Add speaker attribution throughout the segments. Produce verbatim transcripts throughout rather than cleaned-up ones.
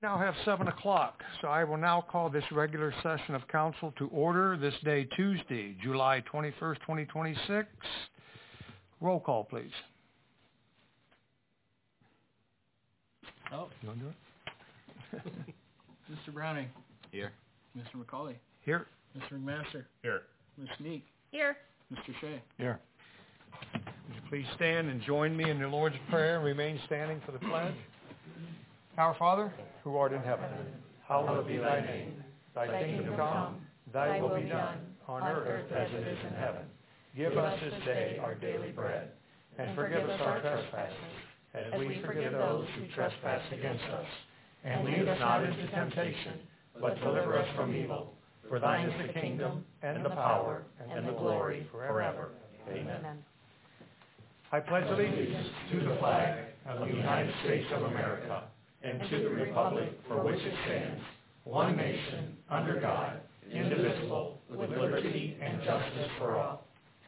Speaker 1: Now have seven o'clock, so I will now call this regular session of council to order this day, Tuesday, July twenty-first, twenty twenty-six. Roll call, please.
Speaker 2: Oh.
Speaker 1: You want to do it?
Speaker 2: Mister Browning.
Speaker 3: Here.
Speaker 2: Mister McCauley.
Speaker 1: Here.
Speaker 2: Mister McMaster.
Speaker 3: Here.
Speaker 2: Miz Meek.
Speaker 4: Here.
Speaker 2: Mister Shea.
Speaker 1: Here. Would you please stand and join me in the Lord's Prayer and remain standing for the pledge? Our Father, who art in heaven, hallowed be thy name. Thy, thy kingdom come, thy will be done, on earth as it is in heaven. Give us this day our daily bread, and forgive us our trespasses, as we forgive those who trespass against us. And lead us not into temptation, but deliver us from evil. For thine is the kingdom, and the power, and the glory forever. Amen. I pledge allegiance to the flag of the United States of America, and to the republic for which it stands, one nation, under God, indivisible, with liberty and justice for all.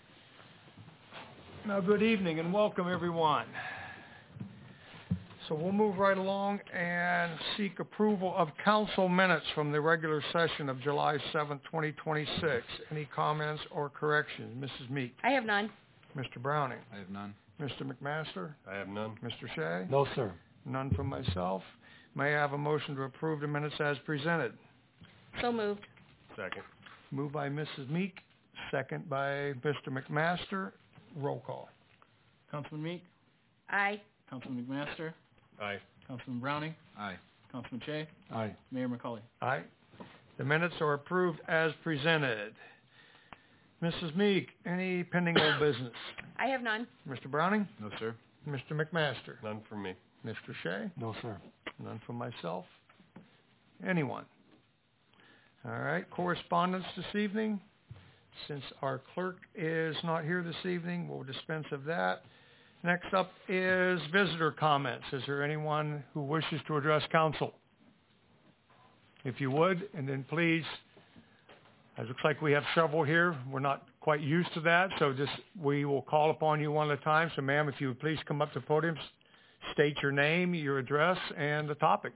Speaker 1: Now, good evening and welcome, everyone. So we'll move right along and seek approval of council minutes from the regular session of July seventh, twenty twenty-six. Any comments or corrections? Missus Meek.
Speaker 4: I have none.
Speaker 1: Mister Browning.
Speaker 3: I have none.
Speaker 1: Mister McMaster.
Speaker 3: I have none.
Speaker 1: Mister Shea.
Speaker 5: No, sir.
Speaker 1: None from myself. May I have a motion to approve the minutes as presented?
Speaker 4: So moved.
Speaker 3: Second.
Speaker 1: Moved by Missus Meek, second by Mister McMaster. Roll call.
Speaker 2: Councilman Meek.
Speaker 4: Aye.
Speaker 2: Councilman McMaster.
Speaker 3: Aye.
Speaker 2: Councilman Browning.
Speaker 3: Aye.
Speaker 2: Councilman Shea.
Speaker 5: Aye.
Speaker 2: Mayor McCauley.
Speaker 1: Aye. The minutes are approved as presented. Missus Meek, any pending old business?
Speaker 4: I have none.
Speaker 1: Mister Browning?
Speaker 3: No, sir.
Speaker 1: Mister McMaster?
Speaker 3: None from me.
Speaker 1: Mister Shea?
Speaker 5: No, sir.
Speaker 1: None from myself. Anyone? All right. Correspondence this evening. Since our clerk is not here this evening, we'll dispense of that. Next up is visitor comments. Is there anyone who wishes to address council? If you would, and then please, it looks like we have several here. We're not quite used to that, so just we will call upon you one at a time. So, ma'am, if you would please come up to the podium, state your name, your address, and the topic.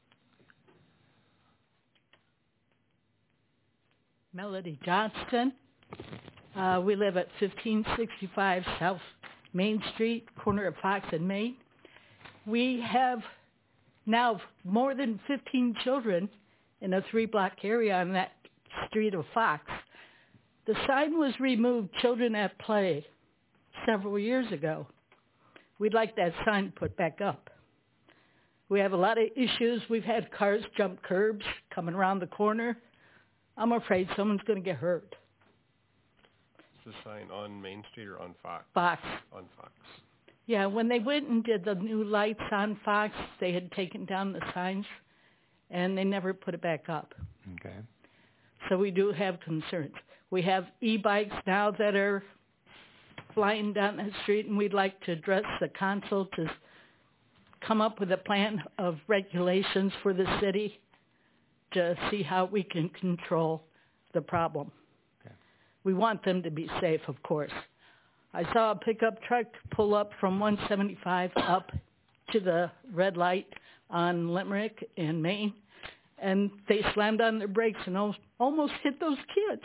Speaker 6: Melody Johnston. Uh, we live at fifteen sixty-five South Main Street, corner of Fox and Main. We have now more than fifteen children in a three-block area on that street of Fox. The sign was removed, Children at Play, several years ago. We'd like that sign put back up. We have a lot of issues. We've had cars jump curbs coming around the corner. I'm afraid someone's going to get hurt.
Speaker 3: Is the sign on Main Street or on Fox?
Speaker 6: Fox.
Speaker 3: On Fox.
Speaker 6: Yeah, when they went and did the new lights on Fox, they had taken down the signs, and they never put it back up.
Speaker 1: Okay.
Speaker 6: So we do have concerns. We have e-bikes now that are flying down the street, and we'd like to address the council to come up with a plan of regulations for the city to see how we can control the problem.
Speaker 1: Okay.
Speaker 6: We want them to be safe, of course. I saw a pickup truck pull up from one seventy-five up to the red light on Limerick in Maine, and they slammed on their brakes and almost hit those kids.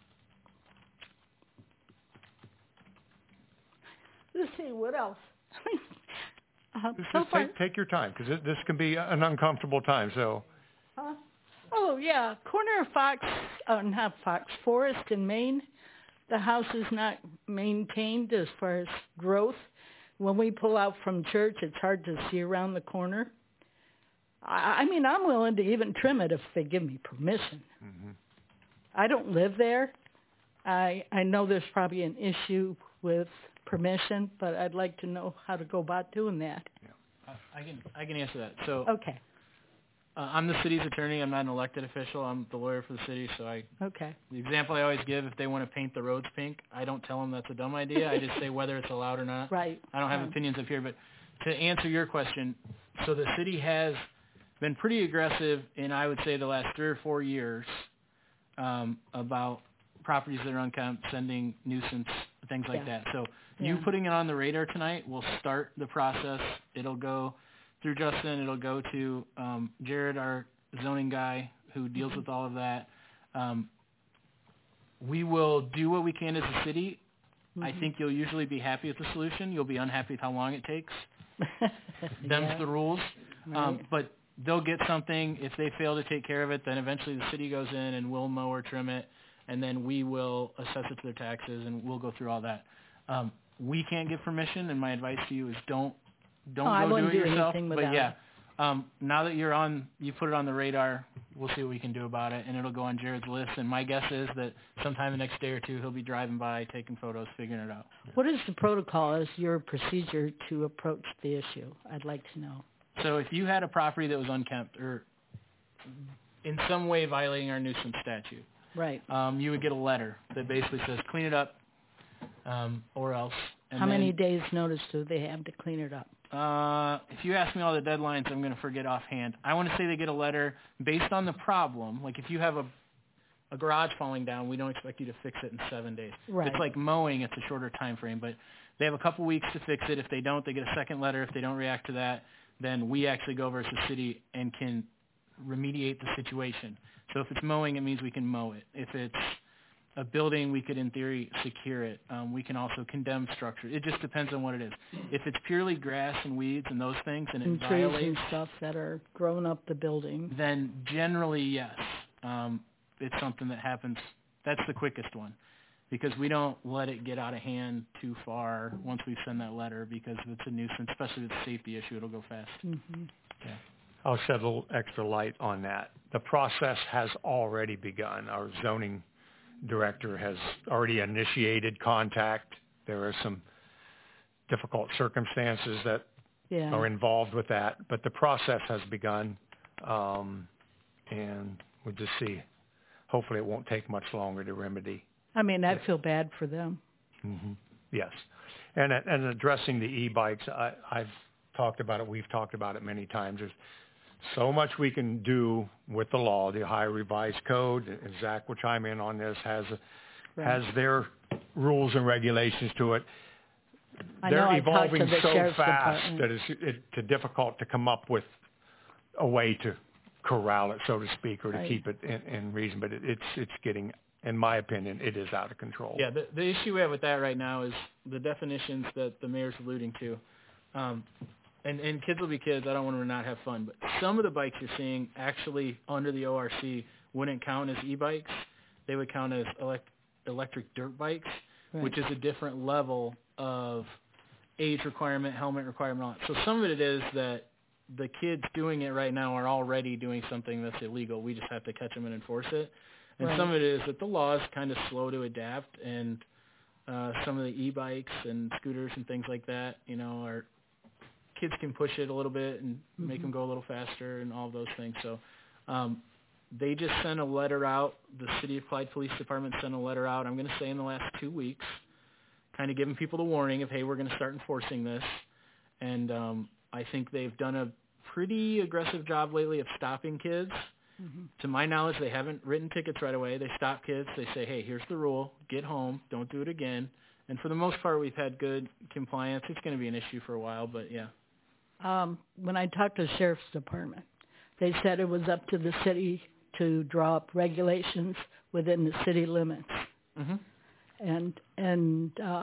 Speaker 6: Let's see, what else? uh,
Speaker 1: Just,
Speaker 6: so
Speaker 1: just
Speaker 6: far,
Speaker 1: take, take your time, because this can be an uncomfortable time, so.
Speaker 6: uh, oh, yeah, corner of Fox, uh, not Fox, Forest in Maine. The house is not maintained as far as growth. When we pull out from church, it's hard to see around the corner. I, I mean, I'm willing to even trim it if they give me permission.
Speaker 1: Mm-hmm.
Speaker 6: I don't live there. I I know there's probably an issue with permission, but I'd like to know how to go about doing that.
Speaker 2: Uh, I can I can answer that. So
Speaker 6: Okay,
Speaker 2: uh, I'm the city's attorney. I'm not an elected official. I'm the lawyer for the city. So I
Speaker 6: okay.
Speaker 2: the example I always give, if they want to paint the roads pink, I don't tell them that's a dumb idea. I just say whether it's allowed or not.
Speaker 6: Right.
Speaker 2: I don't have
Speaker 6: right.
Speaker 2: opinions up here, but to answer your question, so the city has been pretty aggressive in, I would say, the last three or four years um, about properties that are unkempt, sending nuisance, things like
Speaker 6: Yeah.
Speaker 2: that. So
Speaker 6: Yeah.
Speaker 2: you putting it on the radar tonight will start the process. It'll go through Justin. It'll go to um, Jared, our zoning guy, who deals with all of that. Um, we will do what we can as a city. Mm-hmm. I think you'll usually be happy with the solution. You'll be unhappy with how long it takes. Them's
Speaker 6: yeah.
Speaker 2: the rules.
Speaker 6: Right.
Speaker 2: Um, but they'll get something. If they fail to take care of it, then eventually the city goes in and we'll mow or trim it, and then we will assess it to their taxes, and we'll go through all that. Um, we can't give permission, and my advice to you is don't don't
Speaker 6: oh,
Speaker 2: go
Speaker 6: I wouldn't
Speaker 2: do it
Speaker 6: do
Speaker 2: yourself.
Speaker 6: anything
Speaker 2: But
Speaker 6: without
Speaker 2: yeah,
Speaker 6: it.
Speaker 2: um, now that you're on, you put it on the radar. We'll see what we can do about it, and it'll go on Jared's list. And my guess is that sometime the next day or two, he'll be driving by, taking photos, figuring it out.
Speaker 6: What is the protocol as your procedure to approach the issue? I'd like to know.
Speaker 2: So if you had a property that was unkempt or in some way violating our nuisance statute,
Speaker 6: right?
Speaker 2: Um, you would get a letter that basically says clean it up, um, or else. And
Speaker 6: How
Speaker 2: then,
Speaker 6: many days notice do they have to clean it up?
Speaker 2: Uh, if you ask me all the deadlines, I'm going to forget offhand. I want to say they get a letter based on the problem. Like if you have a a garage falling down, we don't expect you to fix it in seven days.
Speaker 6: Right.
Speaker 2: If it's like mowing, it's a shorter time frame, but they have a couple weeks to fix it. If they don't, they get a second letter. If they don't react to that, then we actually go over as a city and can remediate the situation. So if it's mowing, it means we can mow it. If it's a building, we could, in theory, secure it. Um, we can also condemn structure. It just depends on what it is. If it's purely grass and weeds and those things, and it
Speaker 6: and trees
Speaker 2: violates,
Speaker 6: and stuff that are growing up the building,
Speaker 2: then generally, yes. Um, it's something that happens. That's the quickest one, because we don't let it get out of hand too far once we send that letter, because if it's a nuisance, especially if it's a safety issue, it'll go fast.
Speaker 6: mm-hmm.
Speaker 2: Yeah.
Speaker 1: I'll shed a little extra light on that. The process has already begun. Our zoning director has already initiated contact. There are some difficult circumstances that
Speaker 6: yeah.
Speaker 1: are involved with that, but the process has begun, um, and we'll just see. Hopefully it won't take much longer to remedy.
Speaker 6: I mean, I feel bad for them.
Speaker 1: Mm-hmm. Yes. And and addressing the e-bikes, I, I've talked about it. We've talked about it many times. There's so much we can do with the law. The Ohio Revised Code, and Zach will chime in on this, has
Speaker 6: Right.
Speaker 1: has their rules and regulations to it.
Speaker 6: I
Speaker 1: They're
Speaker 6: know I talked
Speaker 1: evolving
Speaker 6: to the
Speaker 1: so
Speaker 6: sheriff's
Speaker 1: fast
Speaker 6: department.
Speaker 1: that it's, it's difficult to come up with a way to corral it, so to speak, or to
Speaker 6: Right.
Speaker 1: keep it in, in reason. But it, it's it's getting, in my opinion, it is out of control.
Speaker 2: Yeah, the, the issue we have with that right now is the definitions that the mayor's alluding to. Um, and, and kids will be kids. I don't want them to not have fun. But some of the bikes you're seeing actually under the O R C wouldn't count as e-bikes. They would count as elect, electric dirt bikes,
Speaker 6: Right.
Speaker 2: which is a different level of age requirement, helmet requirement. All that. So some of it is that the kids doing it right now are already doing something that's illegal. We just have to catch them and enforce it. And
Speaker 6: Right.
Speaker 2: some of it is that the law is kind of slow to adapt, and uh, some of the e-bikes and scooters and things like that, you know, are kids can push it a little bit and
Speaker 6: Mm-hmm.
Speaker 2: make them go a little faster and all of those things. So um, they just sent a letter out. The City of Clyde Police Department sent a letter out, I'm going to say in the last two weeks, kind of giving people the warning of, hey, we're going to start enforcing this. And um, I think they've done a pretty aggressive job lately of stopping kids.
Speaker 6: Mm-hmm.
Speaker 2: To my knowledge, they haven't written tickets right away. They stop kids. They say, hey, here's the rule. Get home. Don't do it again. And for the most part, we've had good compliance. It's going to be an issue for a while, but yeah.
Speaker 6: Um, when I talked to the sheriff's department, they said it was up to the city to draw up regulations within the city limits.
Speaker 2: Mm-hmm.
Speaker 6: And and uh,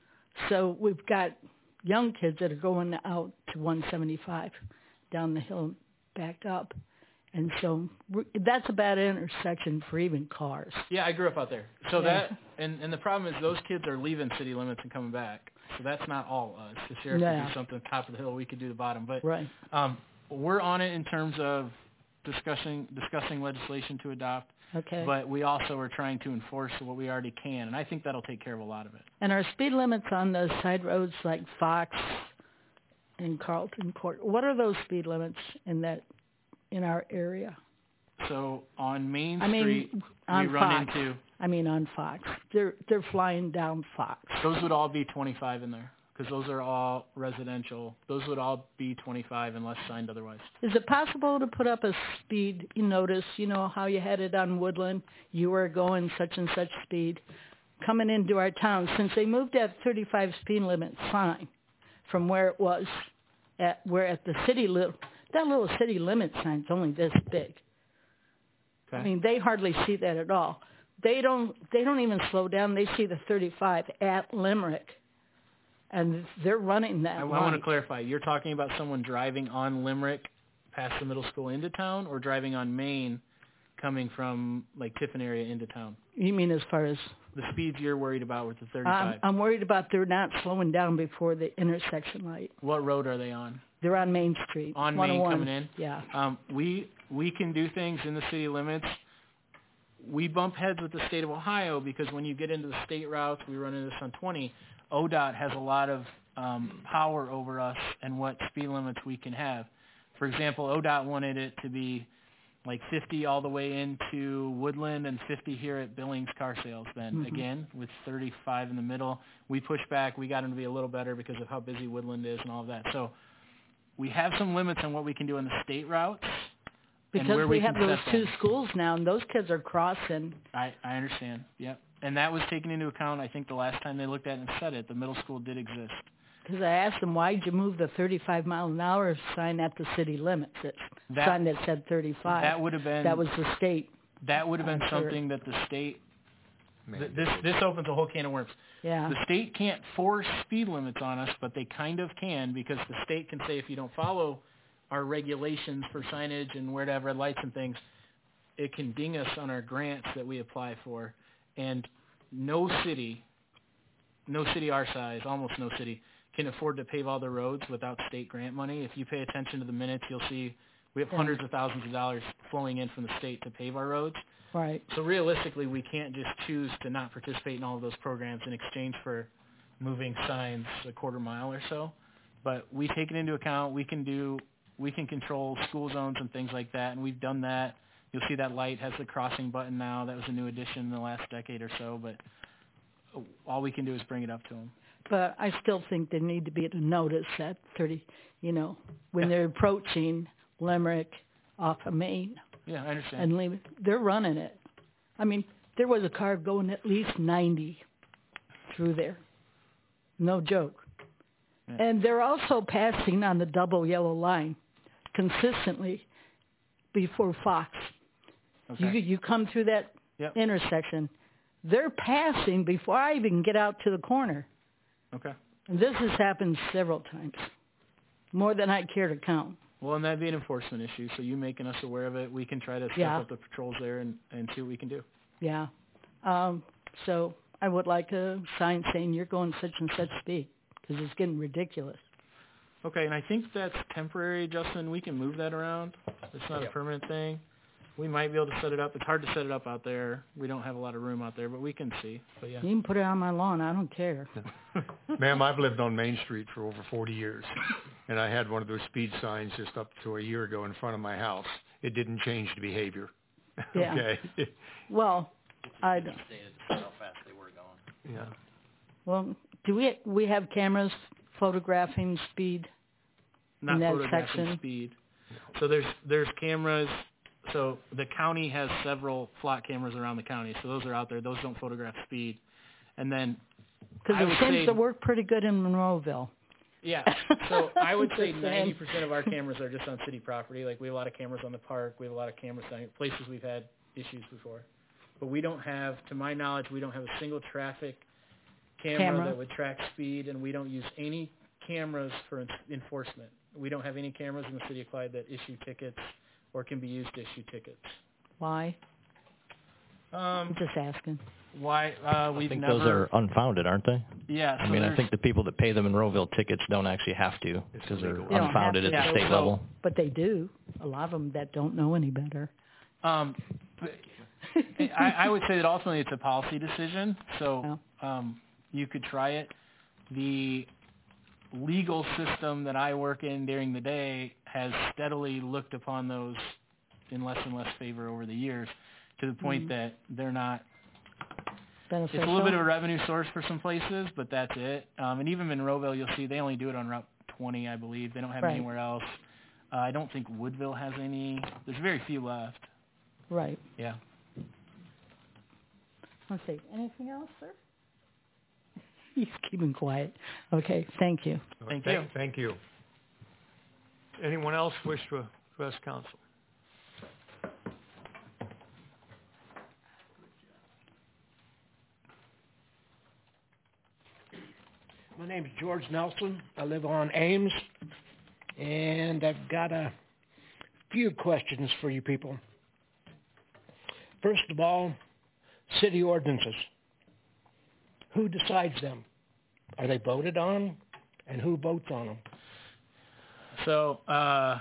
Speaker 6: so we've got young kids that are going out to one seventy-five down the hill and back up. And so we're- that's a bad intersection for even cars.
Speaker 2: Yeah, I grew up out there. So
Speaker 6: Yeah.
Speaker 2: that, and, and the problem is those kids are leaving city limits and coming back. So that's not all us. The sheriff could
Speaker 6: Yeah.
Speaker 2: do something top of the hill. We could do the bottom. But
Speaker 6: Right.
Speaker 2: um, we're on it in terms of discussing discussing legislation to adopt.
Speaker 6: Okay.
Speaker 2: But we also are trying to enforce what we already can, and I think that'll take care of a lot of it.
Speaker 6: And our speed limits on the side roads like Fox and Carlton Court, what are those speed limits in that in our area?
Speaker 2: So on Main
Speaker 6: I mean,
Speaker 2: Street,
Speaker 6: on
Speaker 2: we run
Speaker 6: Fox.
Speaker 2: into,
Speaker 6: I mean on Fox. They're they're flying down Fox.
Speaker 2: those would all be twenty-five in there, because those are all residential. Those would all be twenty-five unless signed otherwise.
Speaker 6: Is it possible to put up a speed notice? You know how you had it on Woodland? You were going such and such speed. Coming into our town, since they moved that thirty-five speed limit sign from where it was at where at the city li- that little city limit sign's only this big.
Speaker 2: Okay.
Speaker 6: I mean, they hardly see that at all. They don't. They don't even slow down. They see the thirty-five at Limerick, and they're running that.
Speaker 2: I, I
Speaker 6: light.
Speaker 2: want to clarify. You're talking about someone driving on Limerick past the middle school into town, or driving on Main coming from like Tiffin area into town?
Speaker 6: You mean as far as
Speaker 2: The speeds you're worried about with the
Speaker 6: I'm,
Speaker 2: thirty-five.
Speaker 6: I'm worried about they're not slowing down before the intersection light.
Speaker 2: What road are they on?
Speaker 6: They're on Main Street.
Speaker 2: On Main
Speaker 6: one oh one.
Speaker 2: coming in?
Speaker 6: Yeah.
Speaker 2: Um, we we can do things in the city limits. We bump heads with the state of Ohio because when you get into the state routes, we run into this on twenty, O D O T has a lot of um, power over us and what speed limits we can have. For example, O D O T wanted it to be like fifty all the way into Woodland and fifty here at Billings Car Sales then.
Speaker 6: Mhm.
Speaker 2: Again, with thirty-five in the middle. We pushed back. We got them to be a little better because of how busy Woodland is and all of that. So we have some limits on what we can do on the state routes. and
Speaker 6: Because
Speaker 2: where
Speaker 6: we
Speaker 2: we
Speaker 6: have
Speaker 2: can
Speaker 6: those
Speaker 2: set
Speaker 6: two
Speaker 2: them.
Speaker 6: schools now, and those kids are crossing.
Speaker 2: I, I understand. Yep. And that was taken into account, I think, the last time they looked at it and said it. The middle school did exist.
Speaker 6: Because I asked them, why'd you move the thirty-five mile an hour sign at the city limits? It
Speaker 2: That-
Speaker 6: sign that said thirty-five.
Speaker 2: That would have been
Speaker 6: That was the state.
Speaker 2: that would have been
Speaker 6: I'm sure.
Speaker 2: something that the state th- this this opens a whole can of worms.
Speaker 6: Yeah.
Speaker 2: The state can't force speed limits on us, but they kind of can because the state can say if you don't follow our regulations for signage and where to have red lights and things, it can ding us on our grants that we apply for. And no city, no city our size, almost no city, can afford to pave all the roads without state grant money. If you pay attention to the minutes, you'll see we have
Speaker 6: Yeah.
Speaker 2: hundreds of thousands of dollars flowing in from the state to pave our roads.
Speaker 6: Right.
Speaker 2: So realistically, we can't just choose to not participate in all of those programs in exchange for moving signs a quarter mile or so. But we take it into account. We can do, we can control school zones and things like that, and we've done that. You'll see that light has the crossing button now. That was a new addition in the last decade or so. But all we can do is bring it up to them.
Speaker 6: But I still think they need to be able to notice that thirty, you know, when they're approaching Limerick off of Main
Speaker 2: Yeah, I understand.
Speaker 6: and leave, they're running it. I mean, there was a car going at least ninety through there. No joke.
Speaker 2: Yeah.
Speaker 6: And they're also passing on the double yellow line consistently before Fox.
Speaker 2: Okay.
Speaker 6: You you come through that
Speaker 2: Yep.
Speaker 6: intersection, they're passing before I even get out to the corner.
Speaker 2: Okay.
Speaker 6: And this has happened several times, more than I care to count.
Speaker 2: Well, and that'd be an enforcement issue. So you making us aware of it, we can try to step
Speaker 6: Yeah.
Speaker 2: up the patrols there and, and see what we can do.
Speaker 6: Yeah. Um, so I would like a sign saying you're going such and such speed because it's getting ridiculous.
Speaker 2: Okay, and I think that's temporary, Justin. We can move that around. It's not a permanent thing. We might be able to set it up. It's hard to set it up out there. We don't have a lot of room out there, but we can see. But yeah.
Speaker 6: You can put it on my lawn. I don't care.
Speaker 1: Ma'am, I've lived on Main Street for over forty years, and I had one of those speed signs just up to a year ago in front of my house. It didn't change the behavior.
Speaker 6: Yeah.
Speaker 1: Okay.
Speaker 6: Well, I don't.
Speaker 2: how fast they were going.
Speaker 1: Yeah.
Speaker 6: Well, do we we have cameras photographing speed?
Speaker 2: Not
Speaker 6: In that
Speaker 2: photographing
Speaker 6: section?
Speaker 2: speed. So there's there's cameras. So the county has several flock cameras around the county. So those are out there. Those don't photograph speed. And then
Speaker 6: Because
Speaker 2: I
Speaker 6: it
Speaker 2: would
Speaker 6: seems
Speaker 2: say-
Speaker 6: to work pretty good in Monroeville.
Speaker 2: Yeah. So I would say
Speaker 6: Just saying.
Speaker 2: ninety percent of our cameras are just on city property. Like we have a lot of cameras on the park. We have a lot of cameras on places we've had issues before. But we don't have, to my knowledge, we don't have a single traffic camera,
Speaker 6: Camera.
Speaker 2: that would track speed, and we don't use any cameras for en- enforcement. We don't have any cameras in the city of Clyde that issue tickets or can be used to issue tickets.
Speaker 6: Why?
Speaker 2: Um,
Speaker 6: I'm just asking.
Speaker 2: why? Uh,
Speaker 5: I
Speaker 2: we've
Speaker 5: think
Speaker 2: never.
Speaker 5: those are unfounded, aren't they?
Speaker 2: Yeah.
Speaker 5: I
Speaker 2: so
Speaker 5: mean, I
Speaker 2: there's-
Speaker 5: think the people that pay the Monroeville tickets don't actually have to because they're
Speaker 1: illegal.
Speaker 6: They don't
Speaker 5: unfounded
Speaker 6: have
Speaker 5: at
Speaker 6: to.
Speaker 5: the
Speaker 2: Yeah,
Speaker 5: state
Speaker 2: so-
Speaker 5: level.
Speaker 6: But they do. A lot of them that don't know any better.
Speaker 2: Um, I, I would say that ultimately it's a policy decision. So um, you could try it. The legal system that I work in during the day has steadily looked upon those in less and less favor over the years, to the point
Speaker 6: Mhm.
Speaker 2: that they're not.
Speaker 6: Beneficial.
Speaker 2: It's a little bit of a revenue source for some places, but that's it. Um, and even Monroeville, you'll see they only do it on Route twenty, I believe. They don't have
Speaker 6: Right.
Speaker 2: anywhere else. Uh, I don't think Woodville has any. There's very few left.
Speaker 6: Right.
Speaker 2: Yeah.
Speaker 6: Let's see. Anything else, sir? He's keeping quiet. Okay. Thank you.
Speaker 2: Thank
Speaker 1: Thank,
Speaker 2: you.
Speaker 1: thank you. Anyone else wish to address council?
Speaker 7: My name is George Nelson. I live on Ames, and I've got a few questions for you people. First of all, city ordinances. Who decides them? Are they voted on, and who votes on them?
Speaker 2: So uh,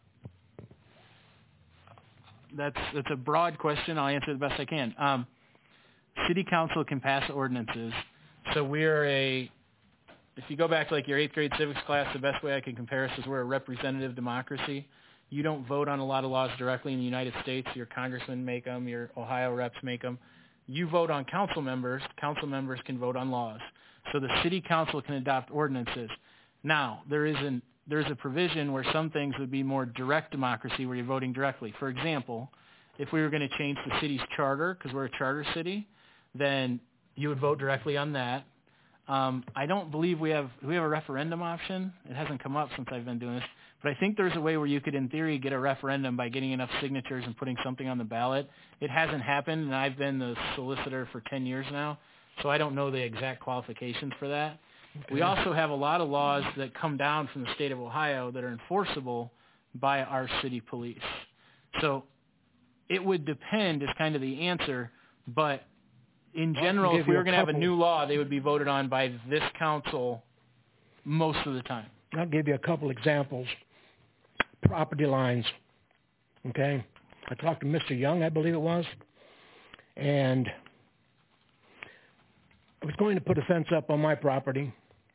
Speaker 2: that's that's a broad question. I'll answer the best I can. Um, city council can pass ordinances. So we're a If you go back to like your eighth grade civics class, the best way I can compare us is we're a representative democracy. You don't vote on a lot of laws directly in the United States. Your congressmen make them. Your Ohio reps make them. You vote on council members. Council members can vote on laws. So the city council can adopt ordinances. Now, there is an, there's a provision where some things would be more direct democracy where you're voting directly. For example, if we were going to change the city's charter, because we're a charter city, then you would vote directly on that. Um, I don't believe we have we have a referendum option. It hasn't come up since I've been doing this. But I think there's a way where you could, in theory, get a referendum by getting enough signatures and putting something on the ballot. It hasn't happened, and I've been the solicitor for ten years now, so I don't know the exact qualifications for that. Okay. We also have a lot of laws that come down from the state of Ohio that are enforceable by our city police. So it would depend is kind of the answer, but in general, if we were going to have a new law, they would be voted on by this council most of the time.
Speaker 7: I'll give you a couple examples. Property lines, okay? I talked to Mister Young, I believe it was, and I was going to put a fence up on my property,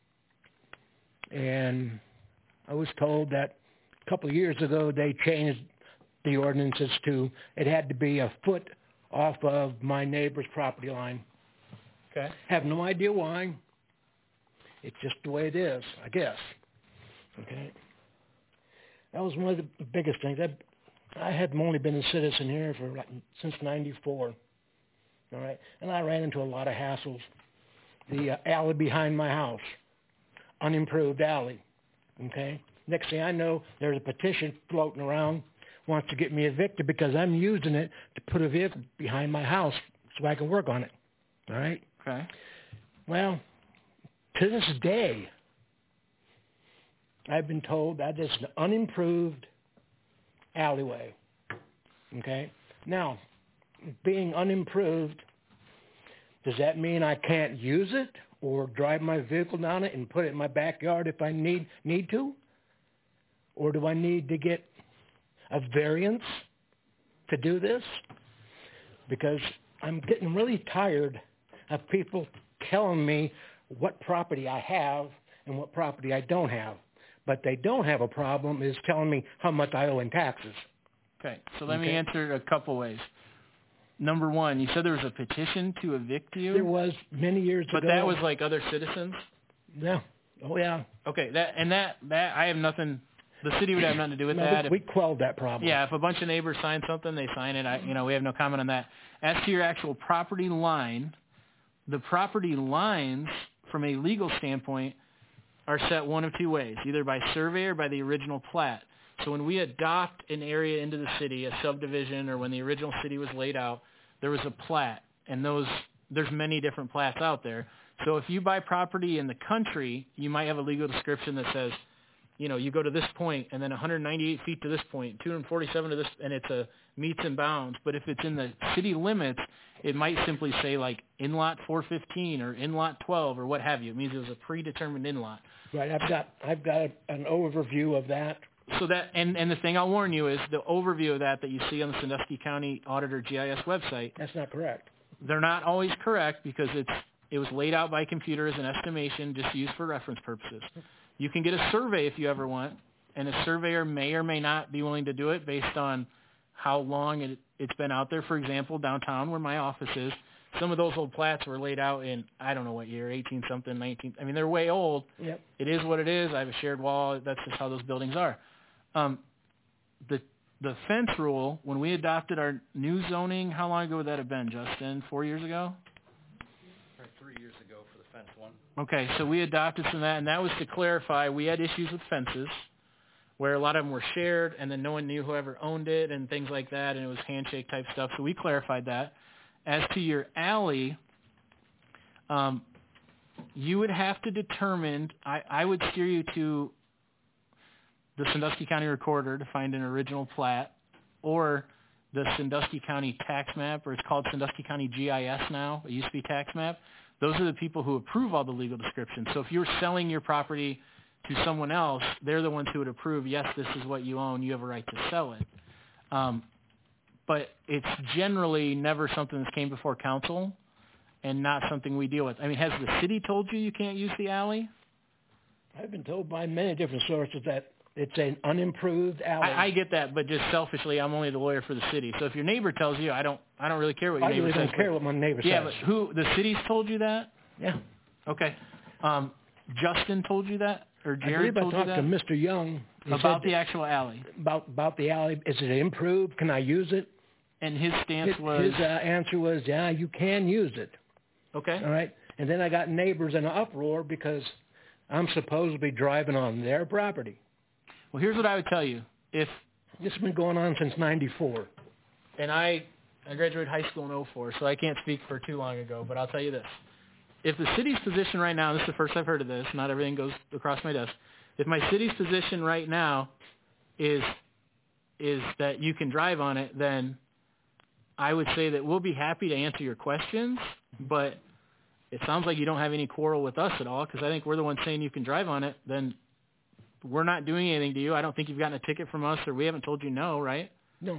Speaker 7: and I was told that a couple of years ago they changed the ordinances to it had to be a foot off of my neighbor's property line.
Speaker 2: Okay.
Speaker 7: Have no idea why. It's just the way it is, I guess. Okay. That was one of the biggest things. I, I had only been a citizen here for like, since ninety-four. All right. And I ran into a lot of hassles. The uh, alley behind my house, unimproved alley. Okay. Next thing I know, there's a petition floating around wants to get me evicted because I'm using it to put a vehicle behind my house so I can work on it. All right?
Speaker 2: Okay.
Speaker 7: Well, to this day, I've been told that it's an unimproved alleyway. Okay? Now, being unimproved, does that mean I can't use it or drive my vehicle down it and put it in my backyard if I need need to? Or do I need to get a variance to do this? Because I'm getting really tired of people telling me what property I have and what property I don't have. But they don't have a problem is telling me how much I owe in taxes.
Speaker 2: Okay, so let
Speaker 7: Okay.
Speaker 2: me answer it a couple ways. Number one, you said there was a petition to evict you?
Speaker 7: There was many years
Speaker 2: but
Speaker 7: ago.
Speaker 2: But that was like other citizens?
Speaker 7: Yeah. Oh, yeah.
Speaker 2: Okay, that and that, that I have nothing... The city would have nothing to do with
Speaker 7: no,
Speaker 2: that.
Speaker 7: We, we quelled that problem.
Speaker 2: Yeah, if a bunch of neighbors sign something, they sign it. I, you know, we have no comment on that. As to your actual property line, the property lines, from a legal standpoint, are set one of two ways, either by survey or by the original plat. So when we adopt an area into the city, a subdivision, or when the original city was laid out, there was a plat, and those there's many different plats out there. So if you buy property in the country, you might have a legal description that says, you know, you go to this point and then one hundred ninety-eight feet to this point, two hundred forty-seven to this, and it's a meets and bounds. But if it's in the city limits, it might simply say like in lot four fifteen or in lot twelve or what have you. It means it was a predetermined in lot.
Speaker 7: Right. I've got I've got an overview of that.
Speaker 2: So that and, and the thing I'll warn you is the overview of that that you see on the Sandusky County Auditor G I S website.
Speaker 7: That's not correct.
Speaker 2: They're not always correct because it's it was laid out by computer as an estimation just used for reference purposes. You can get a survey if you ever want, and a surveyor may or may not be willing to do it based on how long it, it's been out there. For example, downtown where my office is, some of those old plats were laid out in, I don't know what year, eighteen-something, nineteen. I mean, they're way old.
Speaker 7: Yep.
Speaker 2: It is what it is. I have a shared wall. That's just how those buildings are. Um, the the fence rule, when we adopted our new zoning, how long ago would that have been, Justin? Four years ago?
Speaker 5: Or three years ago for the fence one.
Speaker 2: Okay, so we adopted some of that, and that was to clarify we had issues with fences where a lot of them were shared, and then no one knew whoever owned it and things like that, and it was handshake type stuff. So we clarified that. As to your alley, um, you would have to determine, I, I would steer you to the Sandusky County Recorder to find an original plat, or the Sandusky County tax map, or it's called Sandusky County G I S now. It used to be tax map. Those are the people who approve all the legal descriptions. So if you're selling your property to someone else, they're the ones who would approve, yes, this is what you own, you have a right to sell it. Um, but it's generally never something that came before council and not something we deal with. I mean, has the city told you you can't use the alley?
Speaker 7: I've been told by many different sources that it's an unimproved alley.
Speaker 2: I, I get that, but just selfishly, I'm only the lawyer for the city. So if your neighbor tells you, I don't, I don't really care what your
Speaker 7: I
Speaker 2: neighbor
Speaker 7: really
Speaker 2: says.
Speaker 7: don't care what my neighbor
Speaker 2: yeah,
Speaker 7: says.
Speaker 2: but who, the city's told you that?
Speaker 7: Yeah.
Speaker 2: Okay. Um, Justin told you that? Or
Speaker 7: I
Speaker 2: Jared
Speaker 7: believe I
Speaker 2: told you
Speaker 7: talked
Speaker 2: that?
Speaker 7: to Mister Young. He
Speaker 2: About
Speaker 7: said
Speaker 2: the actual alley.
Speaker 7: about about the alley. Is it improved? Can I use it?
Speaker 2: And his stance
Speaker 7: His,
Speaker 2: was...
Speaker 7: his uh, answer was, yeah, you can use it.
Speaker 2: Okay.
Speaker 7: All right. And then I got neighbors in an uproar because I'm supposed to be driving on their property.
Speaker 2: Well, here's what I would tell you. If
Speaker 7: This has been going on since ninety-four.
Speaker 2: and I, I graduated high school in oh four, so I can't speak for too long ago, but I'll tell you this. If the city's position right now, this is the first I've heard of this, not everything goes across my desk. If my city's position right now is is that you can drive on it, then I would say that we'll be happy to answer your questions, but it sounds like you don't have any quarrel with us at all, because I think we're the ones saying you can drive on it. Then we're not doing anything to you. I don't think you've gotten a ticket from us, or we haven't told you no, right?
Speaker 7: No.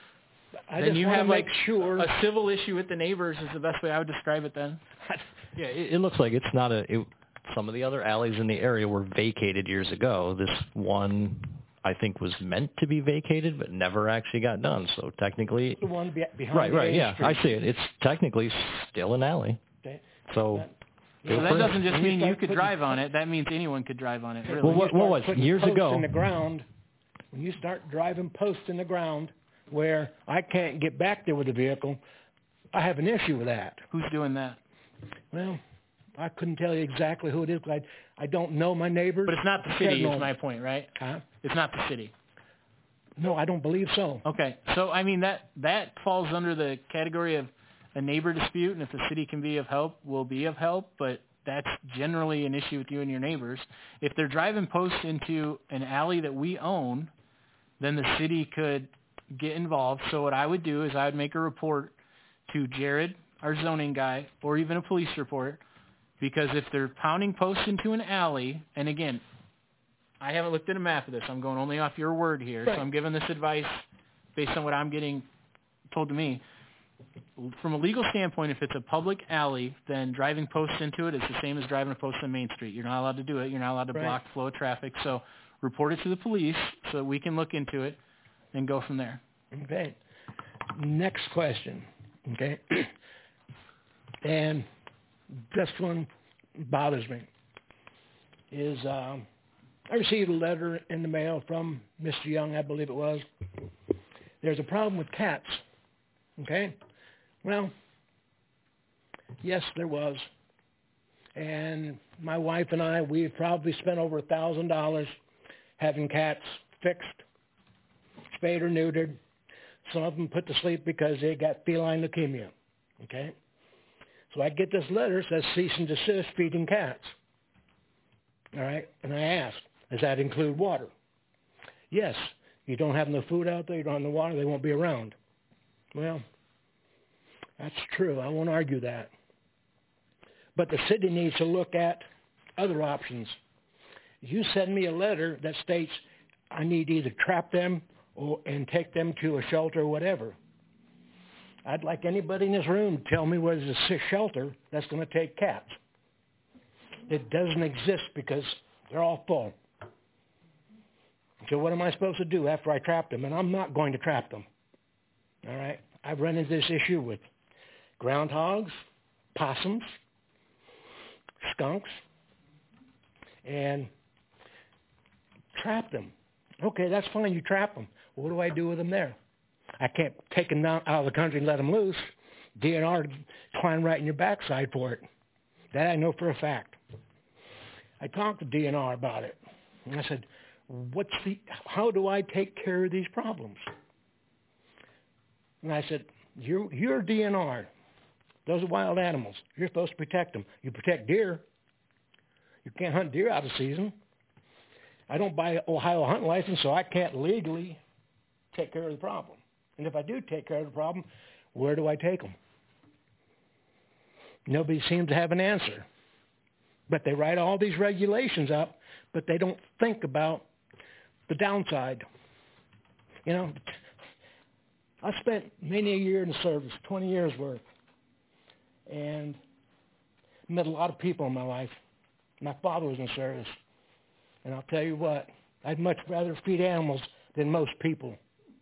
Speaker 7: I
Speaker 2: then
Speaker 7: just
Speaker 2: you
Speaker 7: want
Speaker 2: have
Speaker 7: to make
Speaker 2: like
Speaker 7: sure.
Speaker 2: a civil issue with the neighbors is the best way I would describe it then.
Speaker 5: Yeah, it, it looks like it's not a. It, some of the other alleys in the area were vacated years ago. This one, I think, was meant to be vacated, but never actually got done. So technically,
Speaker 7: The one be- behind
Speaker 5: right, right,
Speaker 7: Main
Speaker 5: yeah,
Speaker 7: Street.
Speaker 5: I see it. It's technically still an alley.
Speaker 7: Okay.
Speaker 5: So.
Speaker 2: So
Speaker 5: feel
Speaker 2: that
Speaker 5: free.
Speaker 2: doesn't just
Speaker 7: When you
Speaker 2: mean you
Speaker 7: start
Speaker 2: could
Speaker 7: putting-
Speaker 2: drive on it. That means anyone could drive on it, really.
Speaker 5: Well,
Speaker 7: When you
Speaker 5: what- what
Speaker 7: start
Speaker 5: was-
Speaker 7: putting
Speaker 5: years
Speaker 7: posts
Speaker 5: ago-
Speaker 7: in the ground, when you start driving posts in the ground where I can't get back there with the vehicle, I have an issue with that.
Speaker 2: Who's doing that?
Speaker 7: Well, I couldn't tell you exactly who it is. 'Cause I I don't know my neighbors.
Speaker 2: But it's not the
Speaker 7: I
Speaker 2: city
Speaker 7: don't
Speaker 2: is
Speaker 7: know.
Speaker 2: my point, right?
Speaker 7: Huh?
Speaker 2: It's not the city.
Speaker 7: No, I don't believe so.
Speaker 2: Okay. So, I mean, that, that falls under the category of a neighbor dispute, and if the city can be of help, we'll be of help, but that's generally an issue with you and your neighbors. If they're driving posts into an alley that we own, then the city could get involved. So what I would do is I would make a report to Jared, our zoning guy, or even a police report, because if they're pounding posts into an alley, and again, I haven't looked at a map of this. I'm going only off your word here,
Speaker 7: Right.
Speaker 2: so I'm giving this advice based on what I'm getting told to me. From a legal standpoint, if it's a public alley, then driving posts into it is the same as driving a post on Main Street. You're not allowed to do it. You're not allowed to
Speaker 7: Right.
Speaker 2: block the flow of traffic. So report it to the police so that we can look into it and go from there.
Speaker 7: Okay. Next question. Okay. And this one bothers me. Is um, I received a letter in the mail from Mister Young, I believe it was. There's a problem with cats. Okay. Well, yes, there was. And my wife and I, we've probably spent over a thousand dollars having cats fixed, spayed or neutered. Some of them put to sleep because they got feline leukemia. Okay? So I get this letter that says cease and desist feeding cats. All right? And I ask, does that include water? Yes. You don't have no food out there, you don't have no water, they won't be around. Well, that's true. I won't argue that. But the city needs to look at other options. You send me a letter that states I need to either trap them or and take them to a shelter or whatever. I'd like anybody in this room to tell me where there's a shelter that's going to take cats. It doesn't exist because they're all full. So what am I supposed to do after I trap them? And I'm not going to trap them. All right? I've run into this issue with groundhogs, possums, skunks, and trap them. Okay, that's fine. You trap them. What do I do with them there? I can't take them down out of the country and let them loose. D N R climb right in your backside for it. That I know for a fact. I talked to D N R about it. And I said, what's the, how do I take care of these problems? And I said, you're, you're D N R. Those are wild animals. You're supposed to protect them. You protect deer. You can't hunt deer out of season. I don't buy an Ohio hunting license, so I can't legally take care of the problem. And if I do take care of the problem, where do I take them? Nobody seems to have an answer. But they write all these regulations up, but they don't think about the downside. You know, I spent many a year in the service, twenty years worth, and met a lot of people in my life. My father was in the service. And I'll tell you what, I'd much rather feed animals than most people.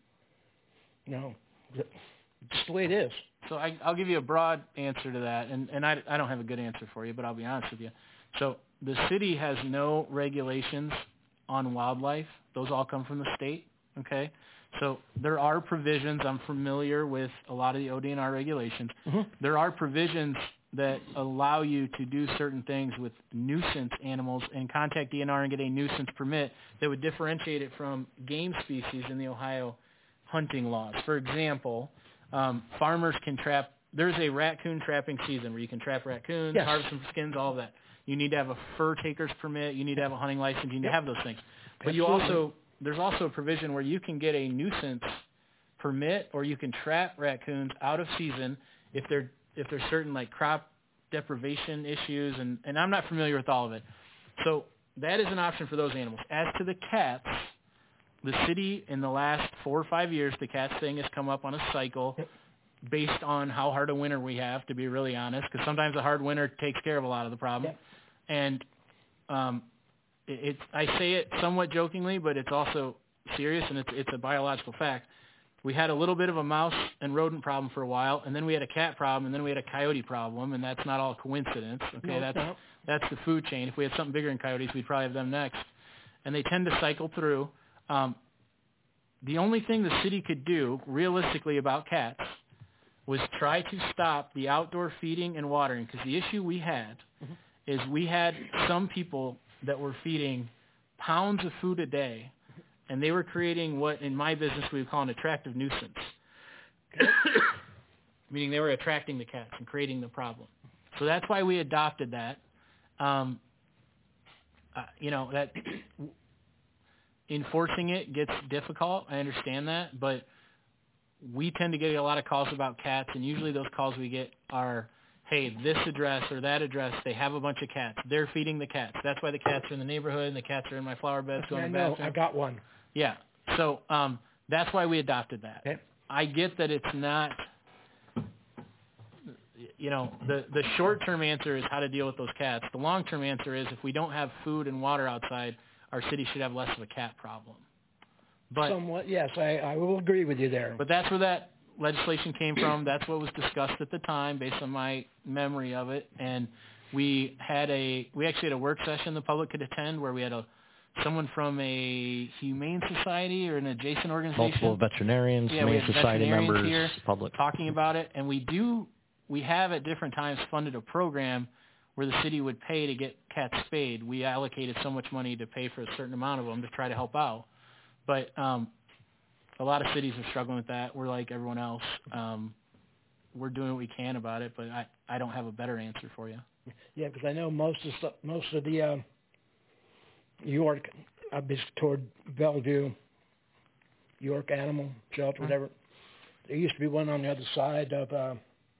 Speaker 7: You know, it's the way it is.
Speaker 2: So I, I'll give you a broad answer to that, and, and I, I don't have a good answer for you, but I'll be honest with you. So the city has no regulations on wildlife. Those all come from the state, okay? So there are provisions. I'm familiar with a lot of the O D N R regulations.
Speaker 7: Mm-hmm.
Speaker 2: There are provisions that allow you to do certain things with nuisance animals and contact D N R and get a nuisance permit that would differentiate it from game species in the Ohio hunting laws. For example, um, farmers can trap, there's a raccoon trapping season where you can trap raccoons,
Speaker 7: yes.
Speaker 2: harvest them for skins, all of that. You need to have a fur taker's permit. You need to have a hunting license. You need
Speaker 7: yep.
Speaker 2: to have those things. But you also, there's also a provision where you can get a nuisance permit or you can trap raccoons out of season if they're if there's certain like crop deprivation issues, and, and I'm not familiar with all of it. So that is an option for those animals. As to the cats, the city in the last four or five years, the cats thing has come up on a cycle based on how hard a winter we have, to be really honest, because sometimes a hard winter takes care of a lot of the problem.
Speaker 7: Yeah.
Speaker 2: And um, it, it's, I say it somewhat jokingly, but it's also serious, and it's, it's a biological fact. We had a little bit of a mouse and rodent problem for a while, and then we had a cat problem, and then we had a coyote problem, and that's not all coincidence. Okay,
Speaker 7: no,
Speaker 2: that's
Speaker 7: no.
Speaker 2: that's the food chain. If we had something bigger than coyotes, we'd probably have them next. And they tend to cycle through. Um, the only thing the city could do, realistically, about cats was try to stop the outdoor feeding and watering, because the issue we had
Speaker 7: mm-hmm.
Speaker 2: is we had some people that were feeding pounds of food a day, and they were creating what in my business we would call an attractive nuisance, meaning they were attracting the cats and creating the problem. So that's why we adopted that. Um, uh, you know, that enforcing it gets difficult. I understand that, but we tend to get a lot of calls about cats, and usually those calls we get are, hey, this address or that address, they have a bunch of cats. They're feeding the cats. That's why the cats are in the neighborhood, and the cats are in my flower beds going
Speaker 7: I
Speaker 2: to
Speaker 7: know.
Speaker 2: bathroom.
Speaker 7: I got one.
Speaker 2: Yeah. So um, that's why we adopted that.
Speaker 7: Okay.
Speaker 2: I get that it's not, you know, the, the short-term answer is how to deal with those cats. The long-term answer is if we don't have food and water outside, our city should have less of a cat problem. But,
Speaker 7: Somewhat, yes, I, I will agree with you there.
Speaker 2: But that's where that legislation came from. That's what was discussed at the time based on my memory of it. And we had a, we actually had a work session the public could attend where we had a, someone from a humane society or an adjacent organization.
Speaker 5: Multiple veterinarians,
Speaker 2: yeah, we
Speaker 5: humane
Speaker 2: had
Speaker 5: society
Speaker 2: veterinarians
Speaker 5: members,
Speaker 2: here
Speaker 5: public.
Speaker 2: talking about it. And we do, we have at different times funded a program where the city would pay to get cats spayed. We allocated so much money to pay for a certain amount of them to try to help out. But um, a lot of cities are struggling with that. We're like everyone else. Um, we're doing what we can about it, but I, I don't have a better answer for you.
Speaker 7: Yeah, because I know most of the, most of the uh, York, uh, toward Bellevue, York Animal Shelter, whatever. There used to be one on the other side of, uh,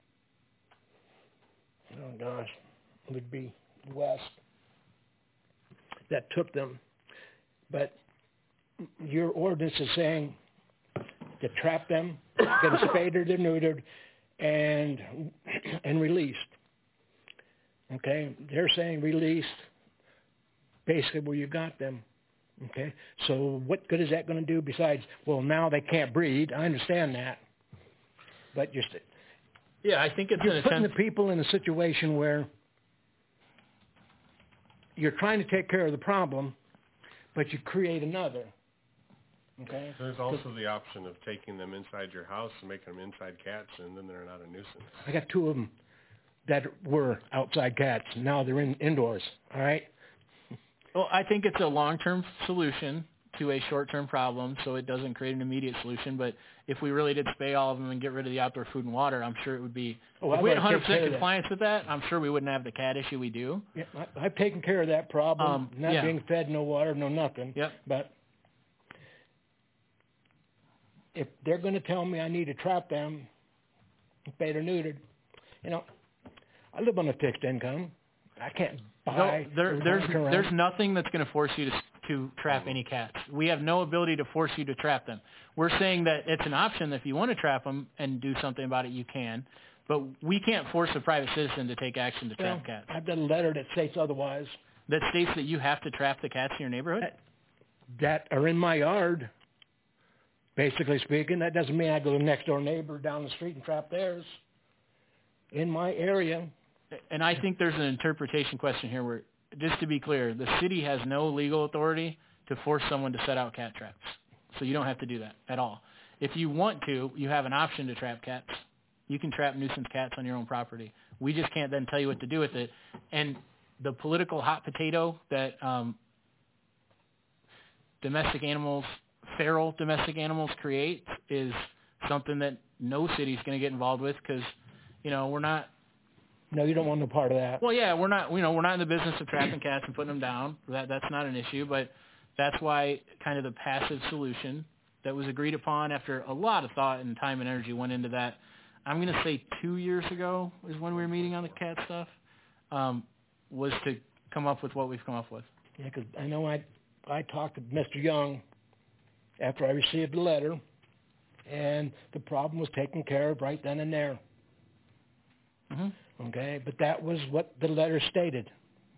Speaker 7: oh gosh, it would be west, that took them. But your ordinance is saying to trap them, get them spayed or neutered, and and released. Okay, they're saying released, basically where you got them. Okay, so what good is that going to do besides? Well, now they can't breed. I understand that, but just
Speaker 2: yeah, I think it's
Speaker 7: you're
Speaker 2: an
Speaker 7: putting
Speaker 2: attempt.
Speaker 7: the people in a situation where you're trying to take care of the problem, but you create another. Okay.
Speaker 3: There's also the option of taking them inside your house and making them inside cats, and then they're not a nuisance.
Speaker 7: I got two of them that were outside cats. Now they're in indoors. All right.
Speaker 2: Well, I think it's a long-term solution, to a short-term problem, so it doesn't create an immediate solution. But if we really did spay all of them and get rid of the outdoor food and water, I'm sure it would be.
Speaker 7: Oh,
Speaker 2: if
Speaker 7: I've
Speaker 2: we had
Speaker 7: already
Speaker 2: one hundred
Speaker 7: taken care
Speaker 2: percent
Speaker 7: of that.
Speaker 2: compliance with that, I'm sure we wouldn't have the cat issue we do.
Speaker 7: Yeah, I, I've taken care of that problem.
Speaker 2: Um,
Speaker 7: not
Speaker 2: yeah.
Speaker 7: being fed, no water, no nothing.
Speaker 2: Yep.
Speaker 7: But if they're going to tell me I need to trap them, spayed or neutered, you know, I live on a fixed income. I can't
Speaker 2: No,
Speaker 7: buy.
Speaker 2: there,
Speaker 7: or
Speaker 2: there's
Speaker 7: walk around.
Speaker 2: there's nothing that's going to force you to to trap any cats. We have no ability to force you to trap them. We're saying that it's an option that if you want to trap them and do something about it, you can. But we can't force a private citizen to take action to trap
Speaker 7: Well,
Speaker 2: cats.
Speaker 7: I've got a letter that states otherwise.
Speaker 2: That states that you have to trap the cats in your neighborhood?
Speaker 7: That, that are in my yard, basically speaking. That doesn't mean I go to the next door neighbor down the street and trap theirs. In my area.
Speaker 2: And I think there's an interpretation question here where, just to be clear, the city has no legal authority to force someone to set out cat traps. So you don't have to do that at all. If you want to, you have an option to trap cats. You can trap nuisance cats on your own property. We just can't then tell you what to do with it. And the political hot potato that um, domestic animals, feral domestic animals create is something that no city is going to get involved with because, you know, we're not.
Speaker 7: No, you don't want no part of that.
Speaker 2: Well, yeah, we're not. You know, we're not in the business of trapping cats and putting them down. That that's not an issue. But that's why kind of the passive solution that was agreed upon after a lot of thought and time and energy went into that. I'm going to say two years ago is when we were meeting on the cat stuff. Um, was to come up with what we've come up with.
Speaker 7: Yeah, because I know I I talked to Mister Young after I received the letter, and the problem was taken care of right then and there.
Speaker 2: Mm-hmm.
Speaker 7: Okay, but that was what the letter stated.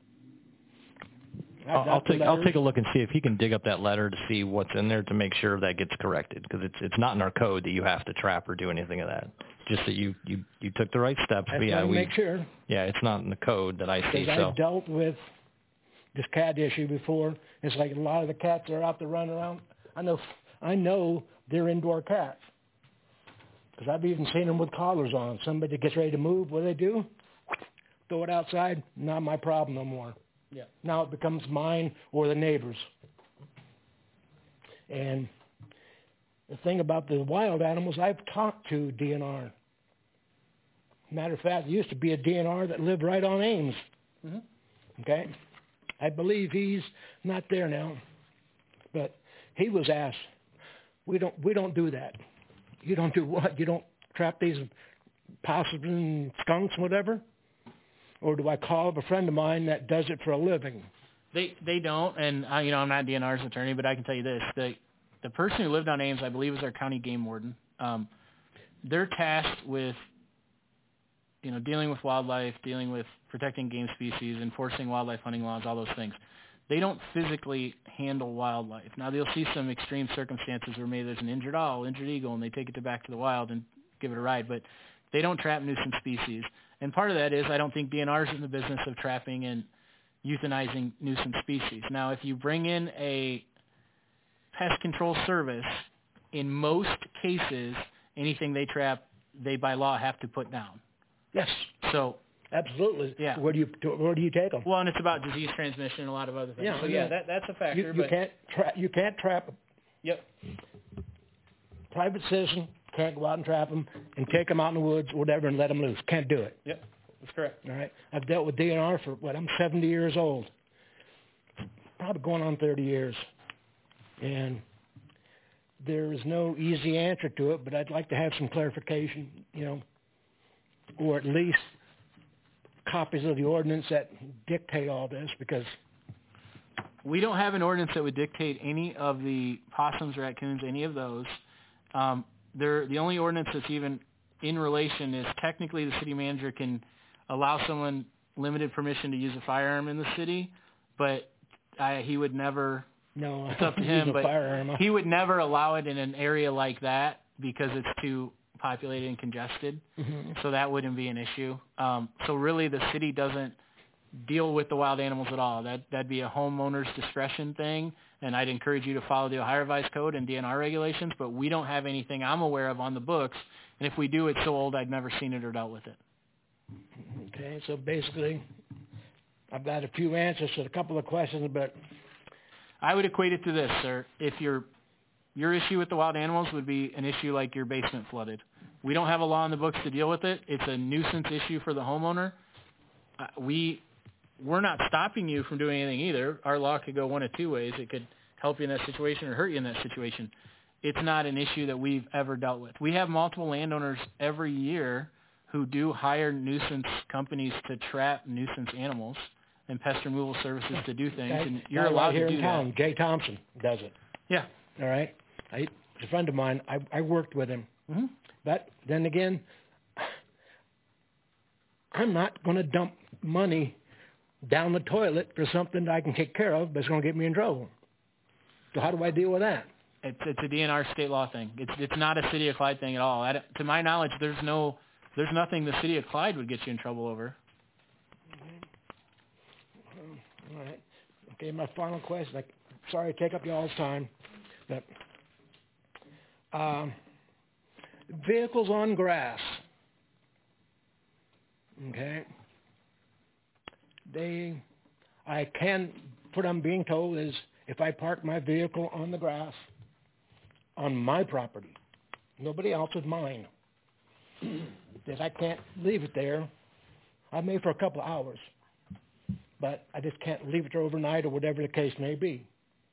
Speaker 7: I
Speaker 5: I'll,
Speaker 7: got
Speaker 5: I'll
Speaker 7: the
Speaker 5: take I'll
Speaker 7: letter.
Speaker 5: take a look and see if he can dig up that letter to see what's in there to make sure that gets corrected because it's it's not in our code that you have to trap or do anything of that. Just that you you, you took the right steps.
Speaker 7: I
Speaker 5: But yeah,
Speaker 7: want to
Speaker 5: we
Speaker 7: make sure.
Speaker 5: yeah, it's not in the code that I see.
Speaker 7: Because
Speaker 5: So
Speaker 7: I've dealt with this cat issue before. It's like a lot of the cats that are out there running around. I know, I know they're indoor cats. Because I've even seen them with collars on. Somebody gets ready to move, what do they do? Throw it outside. Not my problem no more.
Speaker 2: Yeah.
Speaker 7: Now it becomes mine or the neighbor's. And the thing about the wild animals, I've talked to D N R. Matter of fact, there used to be a D N R that lived right on Ames.
Speaker 2: Mm-hmm.
Speaker 7: Okay? I believe he's not there now. But he was asked, we don't we don't do that. You don't do what? You don't trap these possums and skunks, whatever? Or do I call up a friend of mine that does it for a living?
Speaker 2: They they don't, and I, you know I'm not D N R's attorney, but I can tell you this: the the person who lived on Ames, I believe, is our county game warden. Um, they're tasked with, you know, dealing with wildlife, dealing with protecting game species, enforcing wildlife hunting laws, all those things. They don't physically handle wildlife. Now they'll see some extreme circumstances where maybe there's an injured owl, injured eagle, and they take it to back to the wild and give it a ride, but they don't trap nuisance species. And part of that is I don't think D N R is in the business of trapping and euthanizing nuisance species. Now, if you bring in a pest control service, in most cases, anything they trap, they by law have to put down.
Speaker 7: Yes,
Speaker 2: So,
Speaker 7: absolutely.
Speaker 2: Yeah.
Speaker 7: Where do you where do you take them?
Speaker 2: well, and it's about disease transmission and a lot of other things.
Speaker 7: Yeah,
Speaker 2: so
Speaker 7: I
Speaker 2: yeah,
Speaker 7: know.
Speaker 2: that that's a factor.
Speaker 7: You, you
Speaker 2: but
Speaker 7: can't tra- you can't trap them.
Speaker 2: Yep.
Speaker 7: Private citizen can't go out and trap them and take them out in the woods, whatever, and let them loose. Can't do it.
Speaker 2: Yep. That's correct.
Speaker 7: All right. I've dealt with D N R for what? I'm seventy years old. Probably going on thirty years, and there is no easy answer to it. But I'd like to have some clarification, you know, or at least copies of the ordinance that dictate all this, because
Speaker 2: We don't have an ordinance that would dictate any of the possums, raccoons, any of those. Um, there, the only ordinance that's even in relation is technically the city manager can allow someone limited permission to use a firearm in the city, but I, he would never.
Speaker 7: no,
Speaker 2: It's up to
Speaker 7: use
Speaker 2: him,
Speaker 7: a
Speaker 2: but
Speaker 7: firearm.
Speaker 2: he would never allow it in an area like that because it's too populated and congested.
Speaker 7: Mhm.
Speaker 2: So that wouldn't be an issue. Um, so really, the city doesn't deal with the wild animals at all. That that'd be a homeowner's discretion thing, and I'd encourage you to follow the Ohio Revised Code and D N R regulations. But we don't have anything I'm aware of on the books, and if we do, it's so old I've never seen it or dealt with it.
Speaker 7: Okay, so basically, I've got a few answers to a couple of questions, but
Speaker 2: I would equate it to this, sir. If your your issue with the wild animals would be an issue like your basement flooded. We don't have a law in the books to deal with it. It's a nuisance issue for the homeowner. Uh, we we're not stopping you from doing anything either. Our law could go one of two ways. It could help you in that situation or hurt you in that situation. It's not an issue that we've ever dealt with. We have multiple landowners every year who do hire nuisance companies to trap nuisance animals and pest removal services to do things,
Speaker 7: Guy-
Speaker 2: and you're
Speaker 7: guy
Speaker 2: allowed
Speaker 7: right here
Speaker 2: to do
Speaker 7: in town,
Speaker 2: that.
Speaker 7: Jay Thompson does it.
Speaker 2: Yeah.
Speaker 7: All right. I, he's a friend of mine. I, I worked with him.
Speaker 2: Mm-hmm.
Speaker 7: But then again, I'm not going to dump money down the toilet for something that I can take care of, but it's going to get me in trouble. So how do I deal with that?
Speaker 2: It's it's a D N R state law thing. It's it's not a City of Clyde thing at all. I, to my knowledge, there's no there's nothing the City of Clyde would get you in trouble over.
Speaker 7: All right. Okay, my final question. I, sorry to take up y'all's time, but um, vehicles on grass. Okay. They, I can, what I'm being told is if I park my vehicle on the grass, on my property, nobody else's mine, that I can't leave it there. I may for a couple of hours, but I just can't leave it there overnight or whatever the case may be.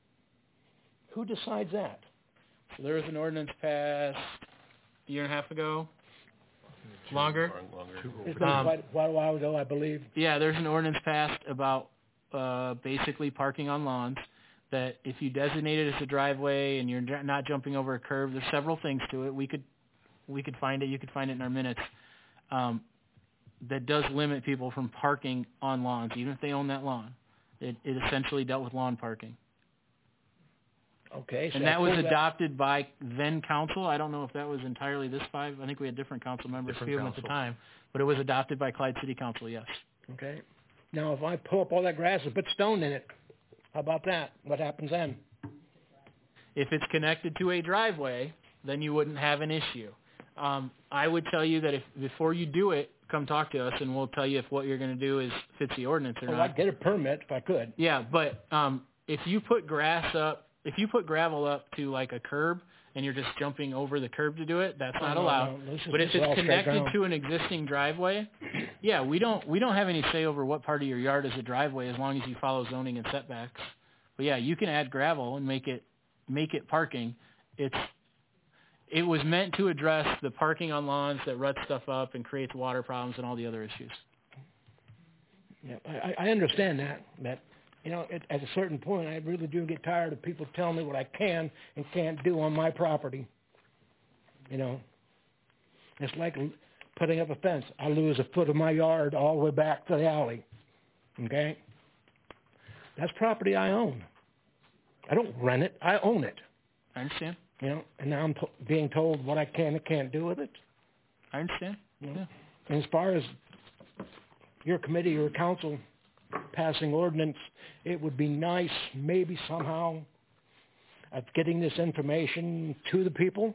Speaker 7: Who decides that?
Speaker 2: So there was an ordinance passed a year and a half ago. Longer?
Speaker 3: Longer.
Speaker 7: It's been
Speaker 2: Um,
Speaker 7: quite, quite a while ago, I believe.
Speaker 2: Yeah, there's an ordinance passed about uh, basically parking on lawns, that if you designate it as a driveway and you're dr- not jumping over a curb, there's several things to it. We could we could find it. You could find it in our minutes. Um, that does limit people from parking on lawns, even if they own that lawn. It, it essentially dealt with lawn parking.
Speaker 7: Okay. So
Speaker 2: And that was
Speaker 7: pull
Speaker 2: adopted by then council. I don't know if that was entirely this five. I think we had different council members,
Speaker 1: Different
Speaker 2: few of them at the
Speaker 1: councils.
Speaker 2: time. But it was adopted by Clyde City Council, yes.
Speaker 7: Okay. Now, if I pull up all that grass and put stone in it, how about that? What happens then?
Speaker 2: If it's connected to a driveway, then you wouldn't have an issue. Um, I would tell you that if before you do it, come talk to us, and we'll tell you if what you're going to do is fits the ordinance or
Speaker 7: Well,
Speaker 2: not.
Speaker 7: I'd get a permit if I could.
Speaker 2: Yeah, but um, if you put grass up, if you put gravel up to like a curb and you're just jumping over the curb to do it, that's
Speaker 7: Oh,
Speaker 2: not
Speaker 7: no,
Speaker 2: allowed.
Speaker 7: no, this is-
Speaker 2: But if
Speaker 7: this is all
Speaker 2: it's
Speaker 7: straight
Speaker 2: connected
Speaker 7: ground.
Speaker 2: to an existing driveway, yeah, we don't we don't have any say over what part of your yard is a driveway as long as you follow zoning and setbacks. But yeah, you can add gravel and make it make it parking. It's it was meant to address the parking on lawns that ruts stuff up and creates water problems and all the other issues.
Speaker 7: Yeah, I, I understand that, but you know, at, at a certain point, I really do get tired of people telling me what I can and can't do on my property. You know, it's like l- putting up a fence. I lose a foot of my yard all the way back to the alley. Okay, that's property I own. I don't rent it. I own it.
Speaker 2: I understand.
Speaker 7: You know, and now I'm to- being told what I can and can't do with it.
Speaker 2: I understand.
Speaker 7: You know?
Speaker 2: Yeah.
Speaker 7: And as far as your committee or council passing ordinance, it would be nice maybe somehow of getting this information to the people.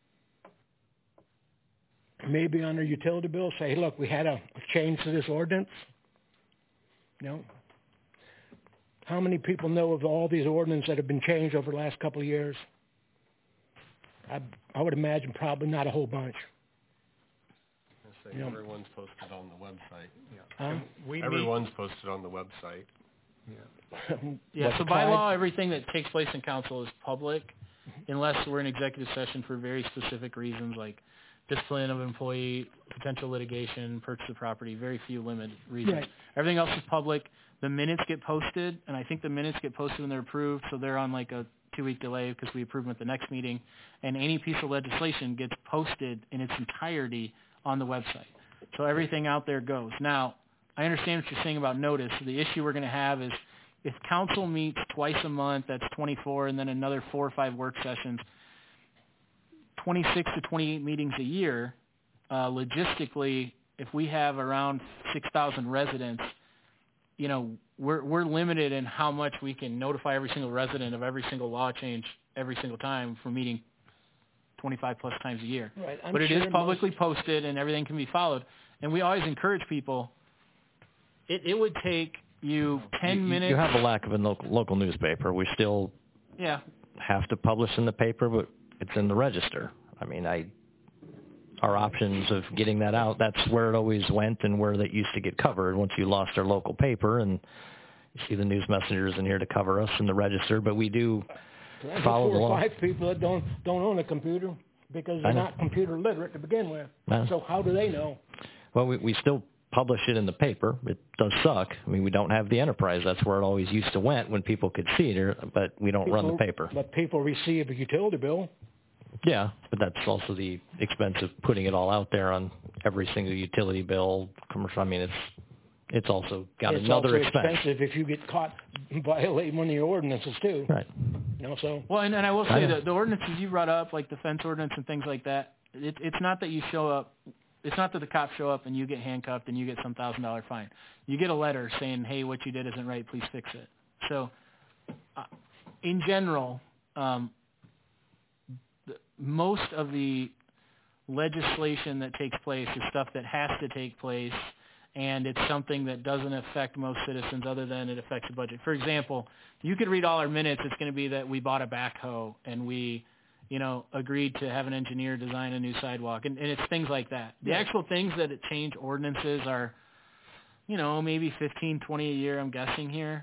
Speaker 7: Maybe on their utility bill, say, look, we had a, a change to this ordinance. You know, how many people know of all these ordinances that have been changed over the last couple of years? I, I would imagine probably not a whole bunch.
Speaker 3: I say
Speaker 7: Yeah.
Speaker 3: everyone's posted on the website.
Speaker 7: Huh?
Speaker 1: We meet,
Speaker 3: Everyone's posted on the website.
Speaker 2: Yeah,
Speaker 7: What,
Speaker 2: so
Speaker 7: the
Speaker 2: by
Speaker 7: Clyde?
Speaker 2: law, everything that takes place in council is public, unless we're in executive session for very specific reasons like discipline of employee, potential litigation, purchase of property, very few limited reasons.
Speaker 7: Right.
Speaker 2: Everything else is public. The minutes get posted, and I think the minutes get posted when they're approved, so they're on like a two-week delay because we approve them at the next meeting. And any piece of legislation gets posted in its entirety on the website. So everything out there goes. Now, I understand what you're saying about notice. The issue we're going to have is if council meets twice a month, that's twenty-four, and then another four or five work sessions, twenty-six to twenty-eight meetings a year, uh, logistically, if we have around six thousand residents, you know, we're we're limited in how much we can notify every single resident of every single law change every single time for meeting twenty-five plus times a year.
Speaker 7: Right. I'm
Speaker 2: But it is
Speaker 7: sure
Speaker 2: publicly posted and everything can be followed. And we always encourage people, it, it would take you ten
Speaker 5: you,
Speaker 2: minutes.
Speaker 5: You have a lack of a local, local newspaper. We still
Speaker 2: yeah.
Speaker 5: have to publish in the paper, but it's in the register. I mean, I our options of getting that out, that's where it always went and where that used to get covered once you lost our local paper. And you see the news messengers in here to cover us in the register, but we do
Speaker 7: There's
Speaker 5: follow
Speaker 7: four
Speaker 5: the
Speaker 7: or
Speaker 5: law.
Speaker 7: five people that don't don't own a computer because they're
Speaker 5: I know.
Speaker 7: not computer literate to begin with.
Speaker 5: Yeah.
Speaker 7: So how do they know?
Speaker 5: Well, we, we still publish it in the paper. It does suck. I mean, we don't have the Enterprise. That's where it always used to went when people could see it, but we don't run the
Speaker 7: People-
Speaker 5: paper.
Speaker 7: But people receive a utility bill.
Speaker 5: Yeah, but that's also the expense of putting it all out there on every single utility bill, commercial. I mean, it's it's also got
Speaker 7: It's
Speaker 5: another
Speaker 7: also
Speaker 5: expense.
Speaker 7: expensive if you get caught violating one of your ordinances too.
Speaker 5: Right.
Speaker 7: You know, so
Speaker 2: Well, and, and I will
Speaker 5: I
Speaker 2: say
Speaker 5: know.
Speaker 2: that the ordinances you brought up, like the fence ordinance and things like that, it, it's not that you show up. It's not that the cops show up and you get handcuffed and you get some thousand dollar fine. You get a letter saying, "Hey, what you did isn't right. Please fix it." So, uh, in general, um, the, most of the legislation that takes place is stuff that has to take place, and it's something that doesn't affect most citizens other than it affects the budget. For example, you could read all our minutes. It's going to be that we bought a backhoe and we, you know, agreed to have an engineer design a new sidewalk, and, and it's things like that. The actual things that it change ordinances are, you know, maybe fifteen, twenty a year, I'm guessing here.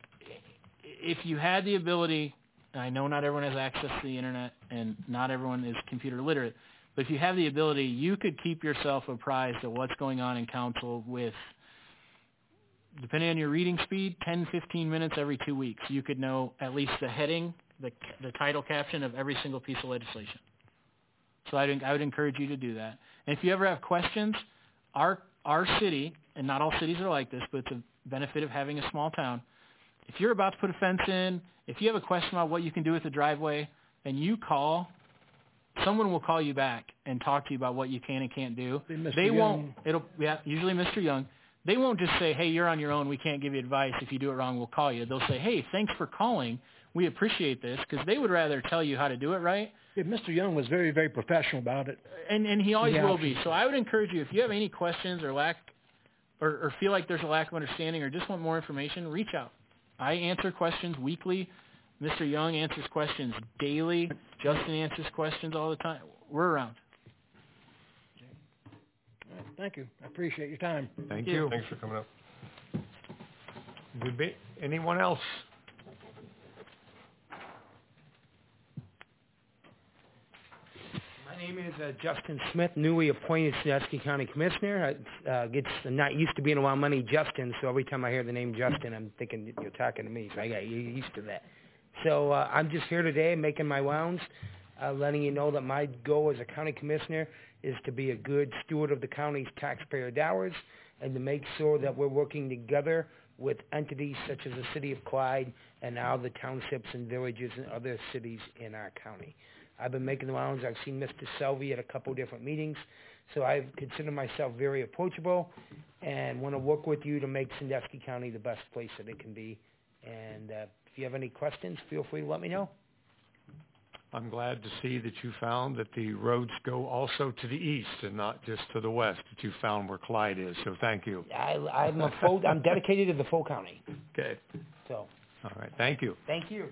Speaker 2: If you had the ability, I know not everyone has access to the internet and not everyone is computer literate, but if you have the ability, you could keep yourself apprised of what's going on in council with, depending on your reading speed, ten, fifteen minutes every two weeks. You could know at least the heading, the the title caption of every single piece of legislation. So I would, I would encourage you to do that. And if you ever have questions, our our city, and not all cities are like this, but it's a benefit of having a small town. If you're about to put a fence in, if you have a question about what you can do with the driveway, and you call, someone will call you back and talk to you about what you can and can't do.
Speaker 7: Hey, Mister
Speaker 2: They won't.
Speaker 7: Young.
Speaker 2: It'll yeah, usually Mister Young. They won't just say, "Hey, you're on your own. We can't give you advice. If you do it wrong, we'll call you." They'll say, "Hey, thanks for calling. We appreciate this," because they would rather tell you how to do it right.
Speaker 7: yeah, Mister Young was very, very professional about it.
Speaker 2: And and he always
Speaker 7: Yeah.
Speaker 2: will be. So I would encourage you, if you have any questions or lack, or, or feel like there's a lack of understanding, or just want more information, reach out. I answer questions weekly. Mister Young answers questions daily. Justin answers questions all the time. We're around.
Speaker 7: All right, thank you. I appreciate your time.
Speaker 1: Thank
Speaker 2: you.
Speaker 1: you.
Speaker 3: Thanks for coming up.
Speaker 1: Would be anyone else?
Speaker 8: My name is uh, Justin Smith, newly appointed Sandusky County Commissioner. I uh, gets not used to being around money Justin, so every time I hear the name Justin, I'm thinking you're talking to me. So I got used to that. So uh, I'm just here today, making my rounds, uh, letting you know that my goal as a county commissioner is to be a good steward of the county's taxpayer dollars, and to make sure that we're working together with entities such as the City of Clyde and now the townships and villages and other cities in our county. I've been making the rounds. I've seen Mister Selvey at a couple of different meetings, so I consider myself very approachable and want to work with you to make Sandusky County the best place that it can be. And uh, if you have any questions, feel free to let me know.
Speaker 1: I'm glad to see that you found that the roads go also to the east and not just to the west, that you found where Clyde is. So thank you.
Speaker 8: I, I'm a full, I'm dedicated to the full county.
Speaker 1: Okay.
Speaker 8: So
Speaker 1: All right. Thank you.
Speaker 8: thank you.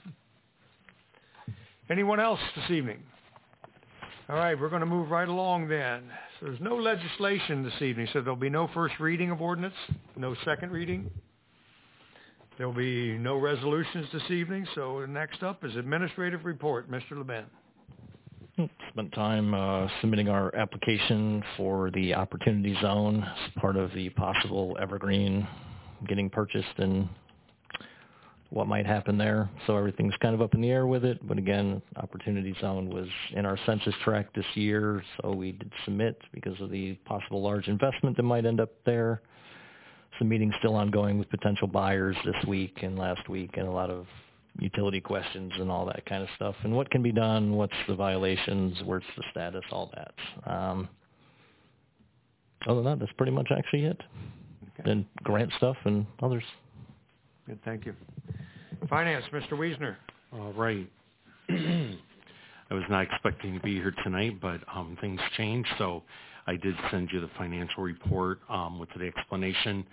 Speaker 1: Anyone else this evening? All right, we're going to move right along then. So there's no legislation this evening, so there'll be no first reading of ordinance, no second reading. There'll be no resolutions this evening, so next up is administrative report. Mister LeBen.
Speaker 5: Spent time uh, submitting our application for the Opportunity Zone as part of the possible Evergreen getting purchased and what might happen there. So everything's kind of up in the air with it. But again, Opportunity Zone was in our census tract this year, so we did submit because of the possible large investment that might end up there. Some meetings still ongoing with potential buyers this week and last week, and a lot of utility questions and all that kind of stuff. And what can be done, what's the violations, where's the status, all that. Um, other than that, that's pretty much actually it.
Speaker 1: Okay.
Speaker 5: And grant stuff and others.
Speaker 1: Good, thank you. Finance, Mister Wiesner.
Speaker 9: All right. I was not expecting to be here tonight, but um, things changed, so I did send you the financial report um, with the explanation.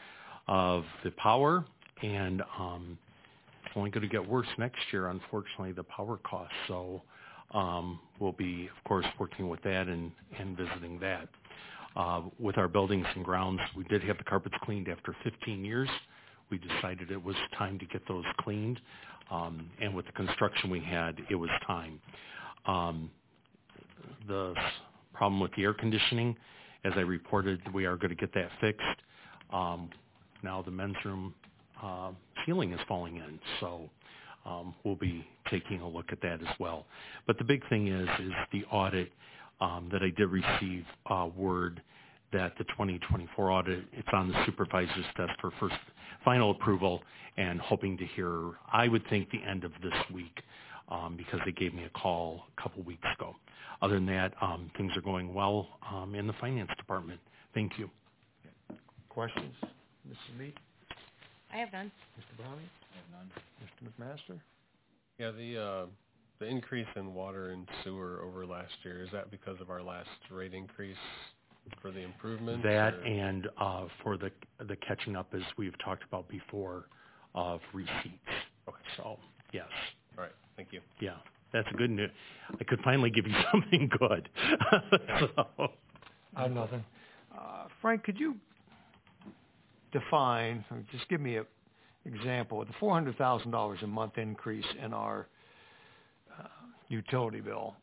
Speaker 9: of the power, and um, it's only going to get worse next year, unfortunately, the power costs. So um, we'll be, of course, working with that and, and visiting that. Uh, with our buildings and grounds, we did have the carpets cleaned after fifteen years. We decided it was time to get those cleaned, um, and with the construction we had, it was time. Um, the problem with the air conditioning, as I reported, we are going to get that fixed. Um, now the men's room uh, ceiling is falling in, so um, we'll be taking a look at that as well. But the big thing is, is the audit um, that I did receive uh, word that the twenty twenty-four audit, it's on the supervisor's desk for first final approval, and hoping to hear, I would think, the end of this week, um, because they gave me a call a couple weeks ago. Other than that, um, things are going well um, in the finance department. Thank you.
Speaker 1: Questions? Missus Lee?
Speaker 4: I have none.
Speaker 1: Mister Browning? I have none. Mister McMaster?
Speaker 3: Yeah, the uh, the increase in water and sewer over last year, is that because of our last rate increase for the improvements?
Speaker 9: That
Speaker 3: or?
Speaker 9: and uh, for the the catching up, as we've talked about before, of receipts.
Speaker 3: Okay.
Speaker 9: So, yes.
Speaker 3: All right. Thank you.
Speaker 9: Yeah, that's good news. I could finally give you something good. so.
Speaker 1: I have nothing. Uh, Frank, could you define, or just give me an example of the four hundred thousand dollars a month increase in our uh, utility bill?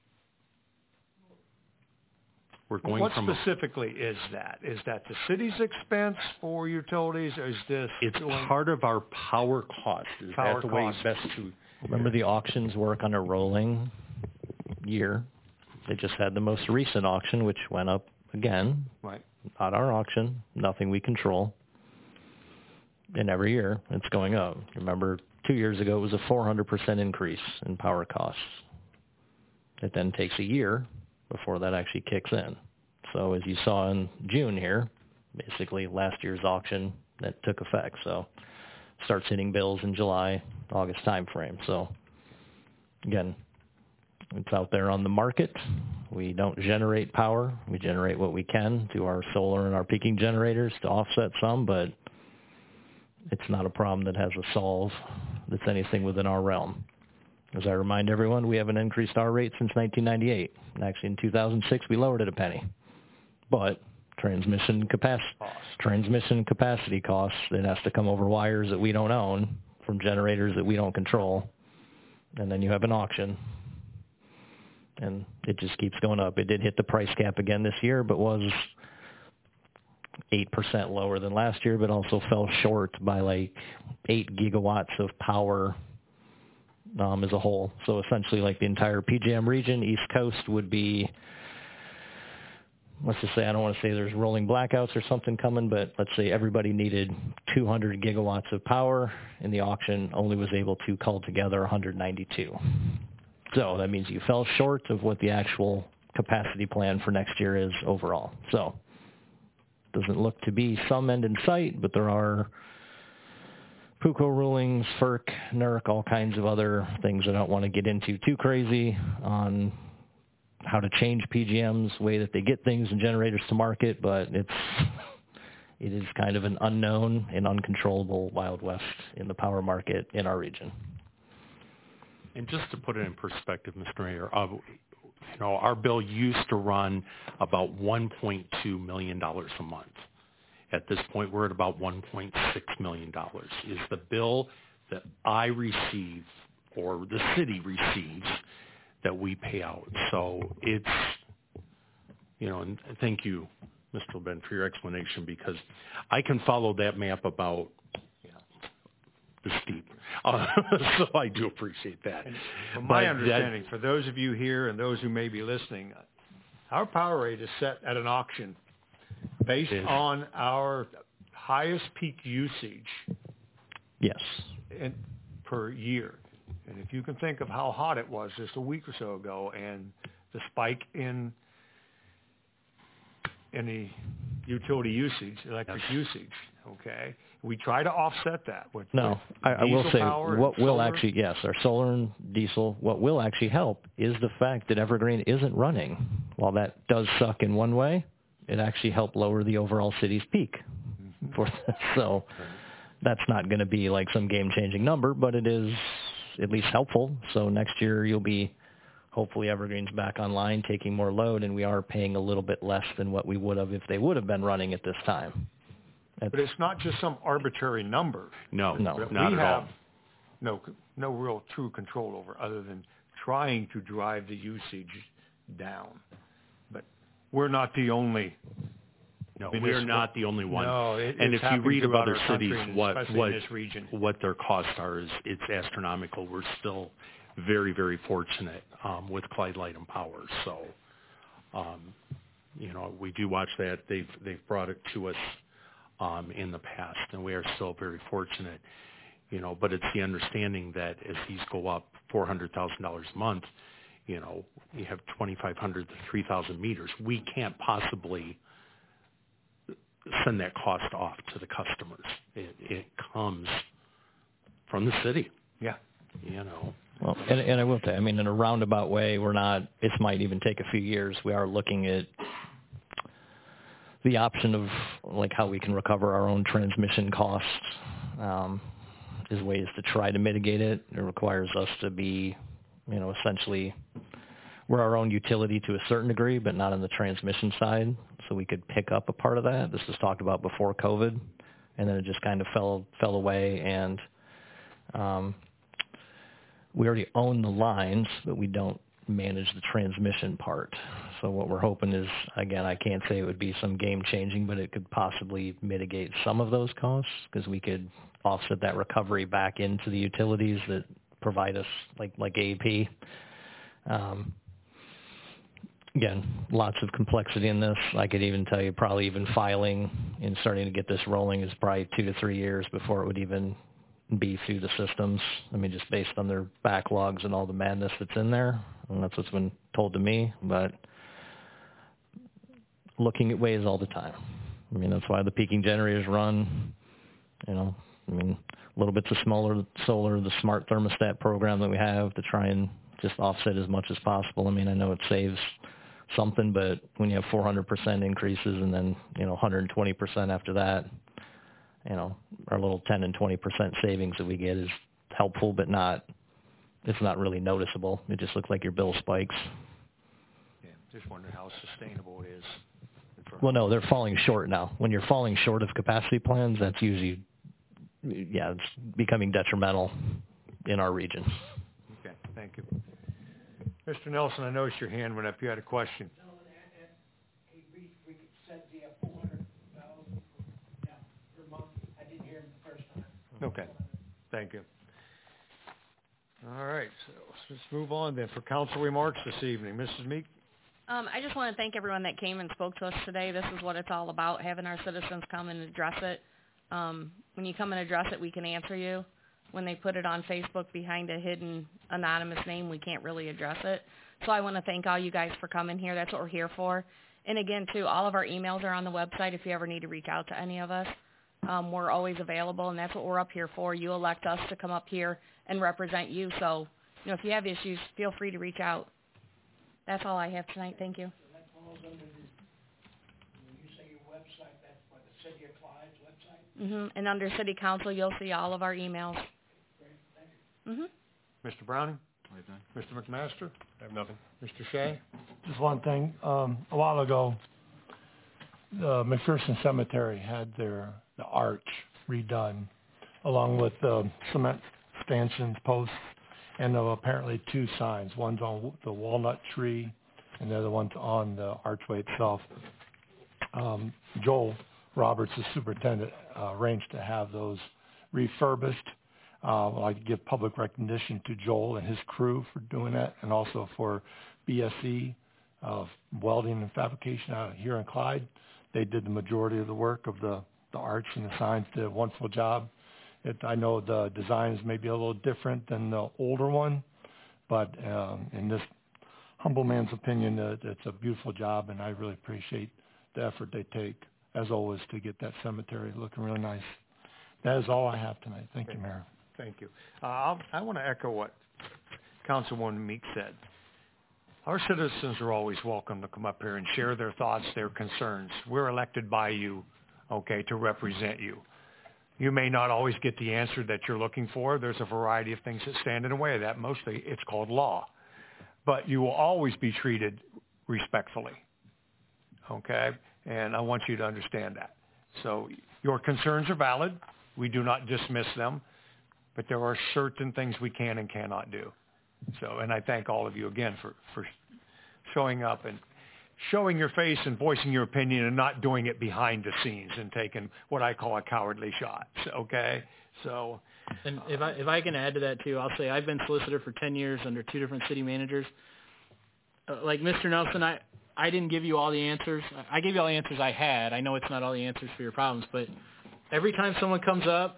Speaker 9: We're going
Speaker 1: what
Speaker 9: from
Speaker 1: specifically is that? Is that the city's expense for utilities, or is this...
Speaker 9: It's
Speaker 1: going,
Speaker 9: part of our power cost. Is
Speaker 1: power
Speaker 9: that the way
Speaker 1: cost.
Speaker 9: best to...
Speaker 5: Remember, the auctions work on a rolling year. They just had the most recent auction, which went up again.
Speaker 1: Right.
Speaker 5: Not our auction, nothing we control. And every year, it's going up. Remember, two years ago, it was a four hundred percent increase in power costs. It then takes a year before that actually kicks in. So as you saw in June here, basically last year's auction, that took effect. So starts hitting bills in July, August time frame. So again, it's out there on the market. We don't generate power. We generate what we can through our solar and our peaking generators to offset some, but it's not a problem that has a solve that's anything within our realm. As I remind everyone, we haven't increased our rate since nineteen ninety-eight. And actually, in two thousand six, we lowered it a penny. But transmission capacity, transmission capacity costs, it has to come over wires that we don't own from generators that we don't control. And then you have an auction. And it just keeps going up. It did hit the price cap again this year, but was eight percent lower than last year, but also fell short by like eight gigawatts of power um, as a whole. So essentially like the entire P J M region, East Coast would be, let's just say, I don't want to say there's rolling blackouts or something coming, but let's say everybody needed two hundred gigawatts of power, and the auction only was able to cull together one hundred ninety-two. So that means you fell short of what the actual capacity plan for next year is overall. So doesn't look to be some end in sight, but there are PUCO rulings, FERC, N E R C, all kinds of other things I don't want to get into too crazy on how to change P G M's way that they get things and generators to market, but it's it is kind of an unknown and uncontrollable Wild West in the power market in our region.
Speaker 9: And just to put it in perspective, Mister Mayor, uh, you know, our bill used to run about one point two million dollars a month. At this point, we're at about one point six million dollars. Is the bill that I receive or the city receives that we pay out. So it's, you know, and thank you, Mister LeBen, for your explanation, because I can follow that map about the steep. Uh, so I do appreciate that.
Speaker 1: And from my
Speaker 9: But
Speaker 1: understanding,
Speaker 9: that,
Speaker 1: for those of you here and those who may be listening, our power rate is set at an auction based on our highest peak usage
Speaker 5: Yes.
Speaker 1: in, per year. And if you can think of how hot it was just a week or so ago, and the spike in in the utility usage, electric
Speaker 9: Yes.
Speaker 1: usage, okay, we try to offset that with
Speaker 5: No,
Speaker 1: with
Speaker 5: I, I will
Speaker 1: diesel
Speaker 5: say
Speaker 1: power
Speaker 5: what
Speaker 1: and
Speaker 5: will
Speaker 1: solar.
Speaker 5: actually, yes, our solar and diesel, what will actually help is the fact that Evergreen isn't running. While that does suck in one way, it actually helped lower the overall city's peak. for this. So that's not going to be like some game-changing number, but it is at least helpful. So next year you'll be hopefully Evergreen's back online, taking more load, and we are paying a little bit less than what we would have if they would have been running at this time. That's,
Speaker 1: But it's not just some arbitrary number.
Speaker 9: No,
Speaker 5: No.
Speaker 1: that
Speaker 9: not
Speaker 1: we
Speaker 9: at
Speaker 1: have
Speaker 9: all.
Speaker 1: no no real true control over, other than trying to drive the usage down. But we're not the only.
Speaker 9: No,
Speaker 1: municipal-
Speaker 9: we are not the only one.
Speaker 1: No, it,
Speaker 9: and
Speaker 1: it's
Speaker 9: if you
Speaker 1: happening
Speaker 9: read of
Speaker 1: throughout
Speaker 9: other
Speaker 1: our country,
Speaker 9: cities,
Speaker 1: and
Speaker 9: what
Speaker 1: especially
Speaker 9: what
Speaker 1: in this region.
Speaker 9: what their costs are is it's astronomical. We're still very very fortunate um, with Clyde Light and Power. So, um, you know, we do watch that. They've they've brought it to us um, in the past, and we are still very fortunate. You know, but it's the understanding that as these go up four hundred thousand dollars a month, you know, you have twenty-five hundred to three thousand meters. We can't possibly send that cost off to the customers. It, it comes from the city.
Speaker 1: Yeah.
Speaker 9: You know.
Speaker 5: well, and, and I will say, I mean, in a roundabout way, we're not, this might even take a few years. We are looking at the option of like how we can recover our own transmission costs. Um, is ways to try to mitigate it. It requires us to be, you know, essentially we're our own utility to a certain degree, but not on the transmission side. So we could pick up a part of that. This was talked about before COVID, and then it just kind of fell fell away. And um, we already own the lines, but we don't manage the transmission part. So what we're hoping is, again, I can't say it would be some game changing, but it could possibly mitigate some of those costs because we could offset that recovery back into the utilities that provide us, like like A E P. Um, again, lots of complexity in this. I could even tell you probably even filing and starting to get this rolling is probably two to three years before it would even be through the systems. I mean, just based on their backlogs and all the madness that's in there. And that's what's been told to me. But looking at ways all the time. I mean, that's why the peaking generators run, you know, I mean, little bits of smaller solar, the smart thermostat program that we have to try and just offset as much as possible. I mean, I know it saves something, but when you have four hundred percent increases and then, you know, one hundred twenty percent after that, you know, our little ten and twenty percent savings that we get is helpful, but not, it's not really noticeable. It just looks like your bill spikes.
Speaker 1: Yeah, just wonder how sustainable it is.
Speaker 5: Well, no, they're falling short now. When you're falling short of capacity plans, that's usually, yeah, it's becoming detrimental in our region.
Speaker 1: Okay, thank you. Mister Nelson, I noticed your hand went up. You had a question.
Speaker 7: No, and, and he, we, we could set the four hundred thousand yeah, per month. I didn't hear him the first time.
Speaker 1: Okay, thank you. All right, so let's move on then for council remarks this evening. Missus Meek?
Speaker 4: Um, I just want to thank everyone that came and spoke to us today. This is what it's all about, having our citizens come and address it. Um, when you come and address it, we can answer you. When they put it on Facebook behind a hidden anonymous name, we can't really address it. So I want to thank all you guys for coming here. That's what we're here for. And again, too, all of our emails are on the website if you ever need to reach out to any of us. Um, we're always available, and that's what we're up here for. You elect us to come up here and represent you. So, you know, if you have issues, feel free to reach out. That's all I have tonight. Thank you.
Speaker 7: So that falls under the, when you say your website, that's what, the City of Clyde's website?
Speaker 4: Mm-hmm. And under City Council, you'll see all of our emails.
Speaker 7: Great, thank you.
Speaker 4: Mm-hmm.
Speaker 1: Mister Browning? Mister McMaster?
Speaker 3: I have nothing.
Speaker 1: Mister Shea?
Speaker 10: Just one thing. Um, a while ago, the McPherson Cemetery had their the arch redone, along with uh, cement stanchions, posts, and uh, apparently two signs. One's on the walnut tree, and the other one's on the archway itself. Um, Joel Roberts, the superintendent, uh, arranged to have those refurbished. Uh, I'd like to give public recognition to Joel and his crew for doing that, and also for B S E of welding and fabrication out here in Clyde. They did the majority of the work of the, the arch and the signs, did a wonderful job. It, I know the design is maybe a little different than the older one, but um, in this humble man's opinion, uh, it's a beautiful job, and I really appreciate the effort they take, as always, to get that cemetery looking really nice. That is all I have tonight. Thank you, Mayor.
Speaker 1: Thank you. Uh, I'll, I want to echo what Councilwoman Meek said. Our citizens are always welcome to come up here and share their thoughts, their concerns. We're elected by you. okay, to represent you. You may not always get the answer that you're looking for. There's a variety of things that stand in the way of that. Mostly it's called law. But you will always be treated respectfully, okay? And I want you to understand that. So your concerns are valid. We do not dismiss them. But there are certain things we can and cannot do. So, and I thank all of you again for, for showing up and showing your face and voicing your opinion and not doing it behind the scenes and taking what I call a cowardly shot. Okay? So.
Speaker 2: And if I, if I can add to that too, I'll say I've been solicitor for ten years under two different city managers. Uh, like Mister Nelson, I, I didn't give you all the answers. I gave you all the answers I had. I know it's not all the answers for your problems, but every time someone comes up,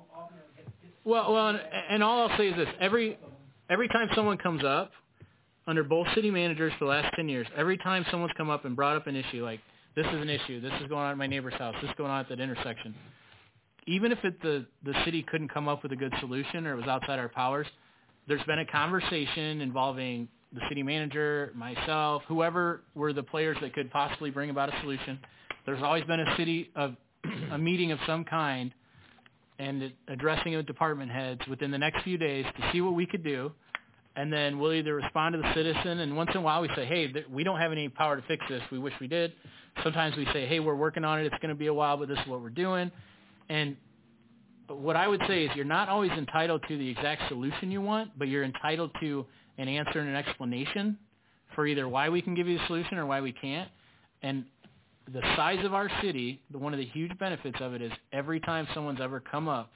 Speaker 2: well, well, and, and all I'll say is this: every every time someone comes up, under both city managers for the last ten years, every time someone's come up and brought up an issue like this is an issue, this is going on at my neighbor's house, this is going on at that intersection, even if it, the the city couldn't come up with a good solution or it was outside our powers, there's been a conversation involving the city manager, myself, whoever were the players that could possibly bring about a solution. There's always been a city of a meeting of some kind and addressing it with department heads within the next few days to see what we could do. And then we'll either respond to the citizen, and once in a while we say, hey, th- we don't have any power to fix this. We wish we did. Sometimes we say, hey, we're working on it. It's going to be a while, but this is what we're doing. And what I would say is you're not always entitled to the exact solution you want, but you're entitled to an answer and an explanation for either why we can give you the solution or why we can't. And the size of our city, the, one of the huge benefits of it is every time someone's ever come up,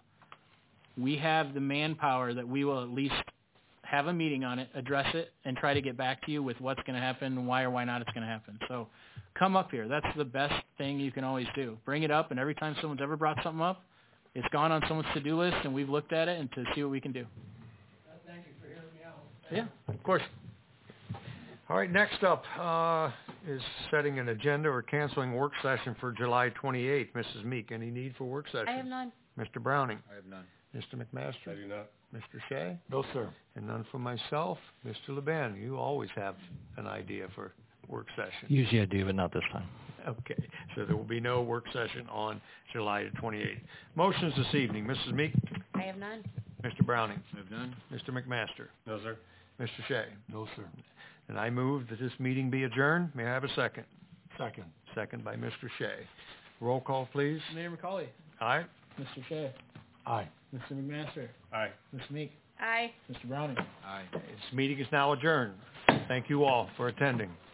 Speaker 2: we have the manpower that we will at least have a meeting on it, address it, and try to get back to you with what's going to happen, why or why not it's going to happen. So come up here. That's the best thing you can always do. Bring it up, and every time someone's ever brought something up, it's gone on someone's to-do list, and we've looked at it and to see what we can do.
Speaker 6: Thank you for hearing me out.
Speaker 2: Yeah, of course.
Speaker 1: All right, next up uh, is setting an agenda or canceling work session for July twenty-eighth. Missus Meek, any need for work session?
Speaker 4: I have none.
Speaker 1: Mister Browning?
Speaker 3: I have none.
Speaker 1: Mister McMaster?
Speaker 3: I do not.
Speaker 1: Mister Shea?
Speaker 10: No, sir.
Speaker 1: And none for myself. Mister LeBen, you always have an idea for work session.
Speaker 5: Usually I do, but not this time.
Speaker 1: Okay, so there will be no work session on July twenty-eighth. Motions this evening. Missus Meek?
Speaker 4: I have none.
Speaker 1: Mister Browning?
Speaker 3: I have none.
Speaker 1: Mister McMaster?
Speaker 3: No, sir.
Speaker 1: Mister Shea?
Speaker 10: No, sir.
Speaker 1: And I move that this meeting be adjourned. May I have a second?
Speaker 10: Second.
Speaker 1: Second by Mister Shea. Roll call, please.
Speaker 2: Mayor McCauley,
Speaker 1: Aye.
Speaker 2: Mister Shea,
Speaker 10: Aye.
Speaker 2: Mister McMaster,
Speaker 3: Aye.
Speaker 2: Mister Meek,
Speaker 4: Aye.
Speaker 2: Mister Browning.
Speaker 3: Aye.
Speaker 1: This meeting is now adjourned. Thank you all for attending.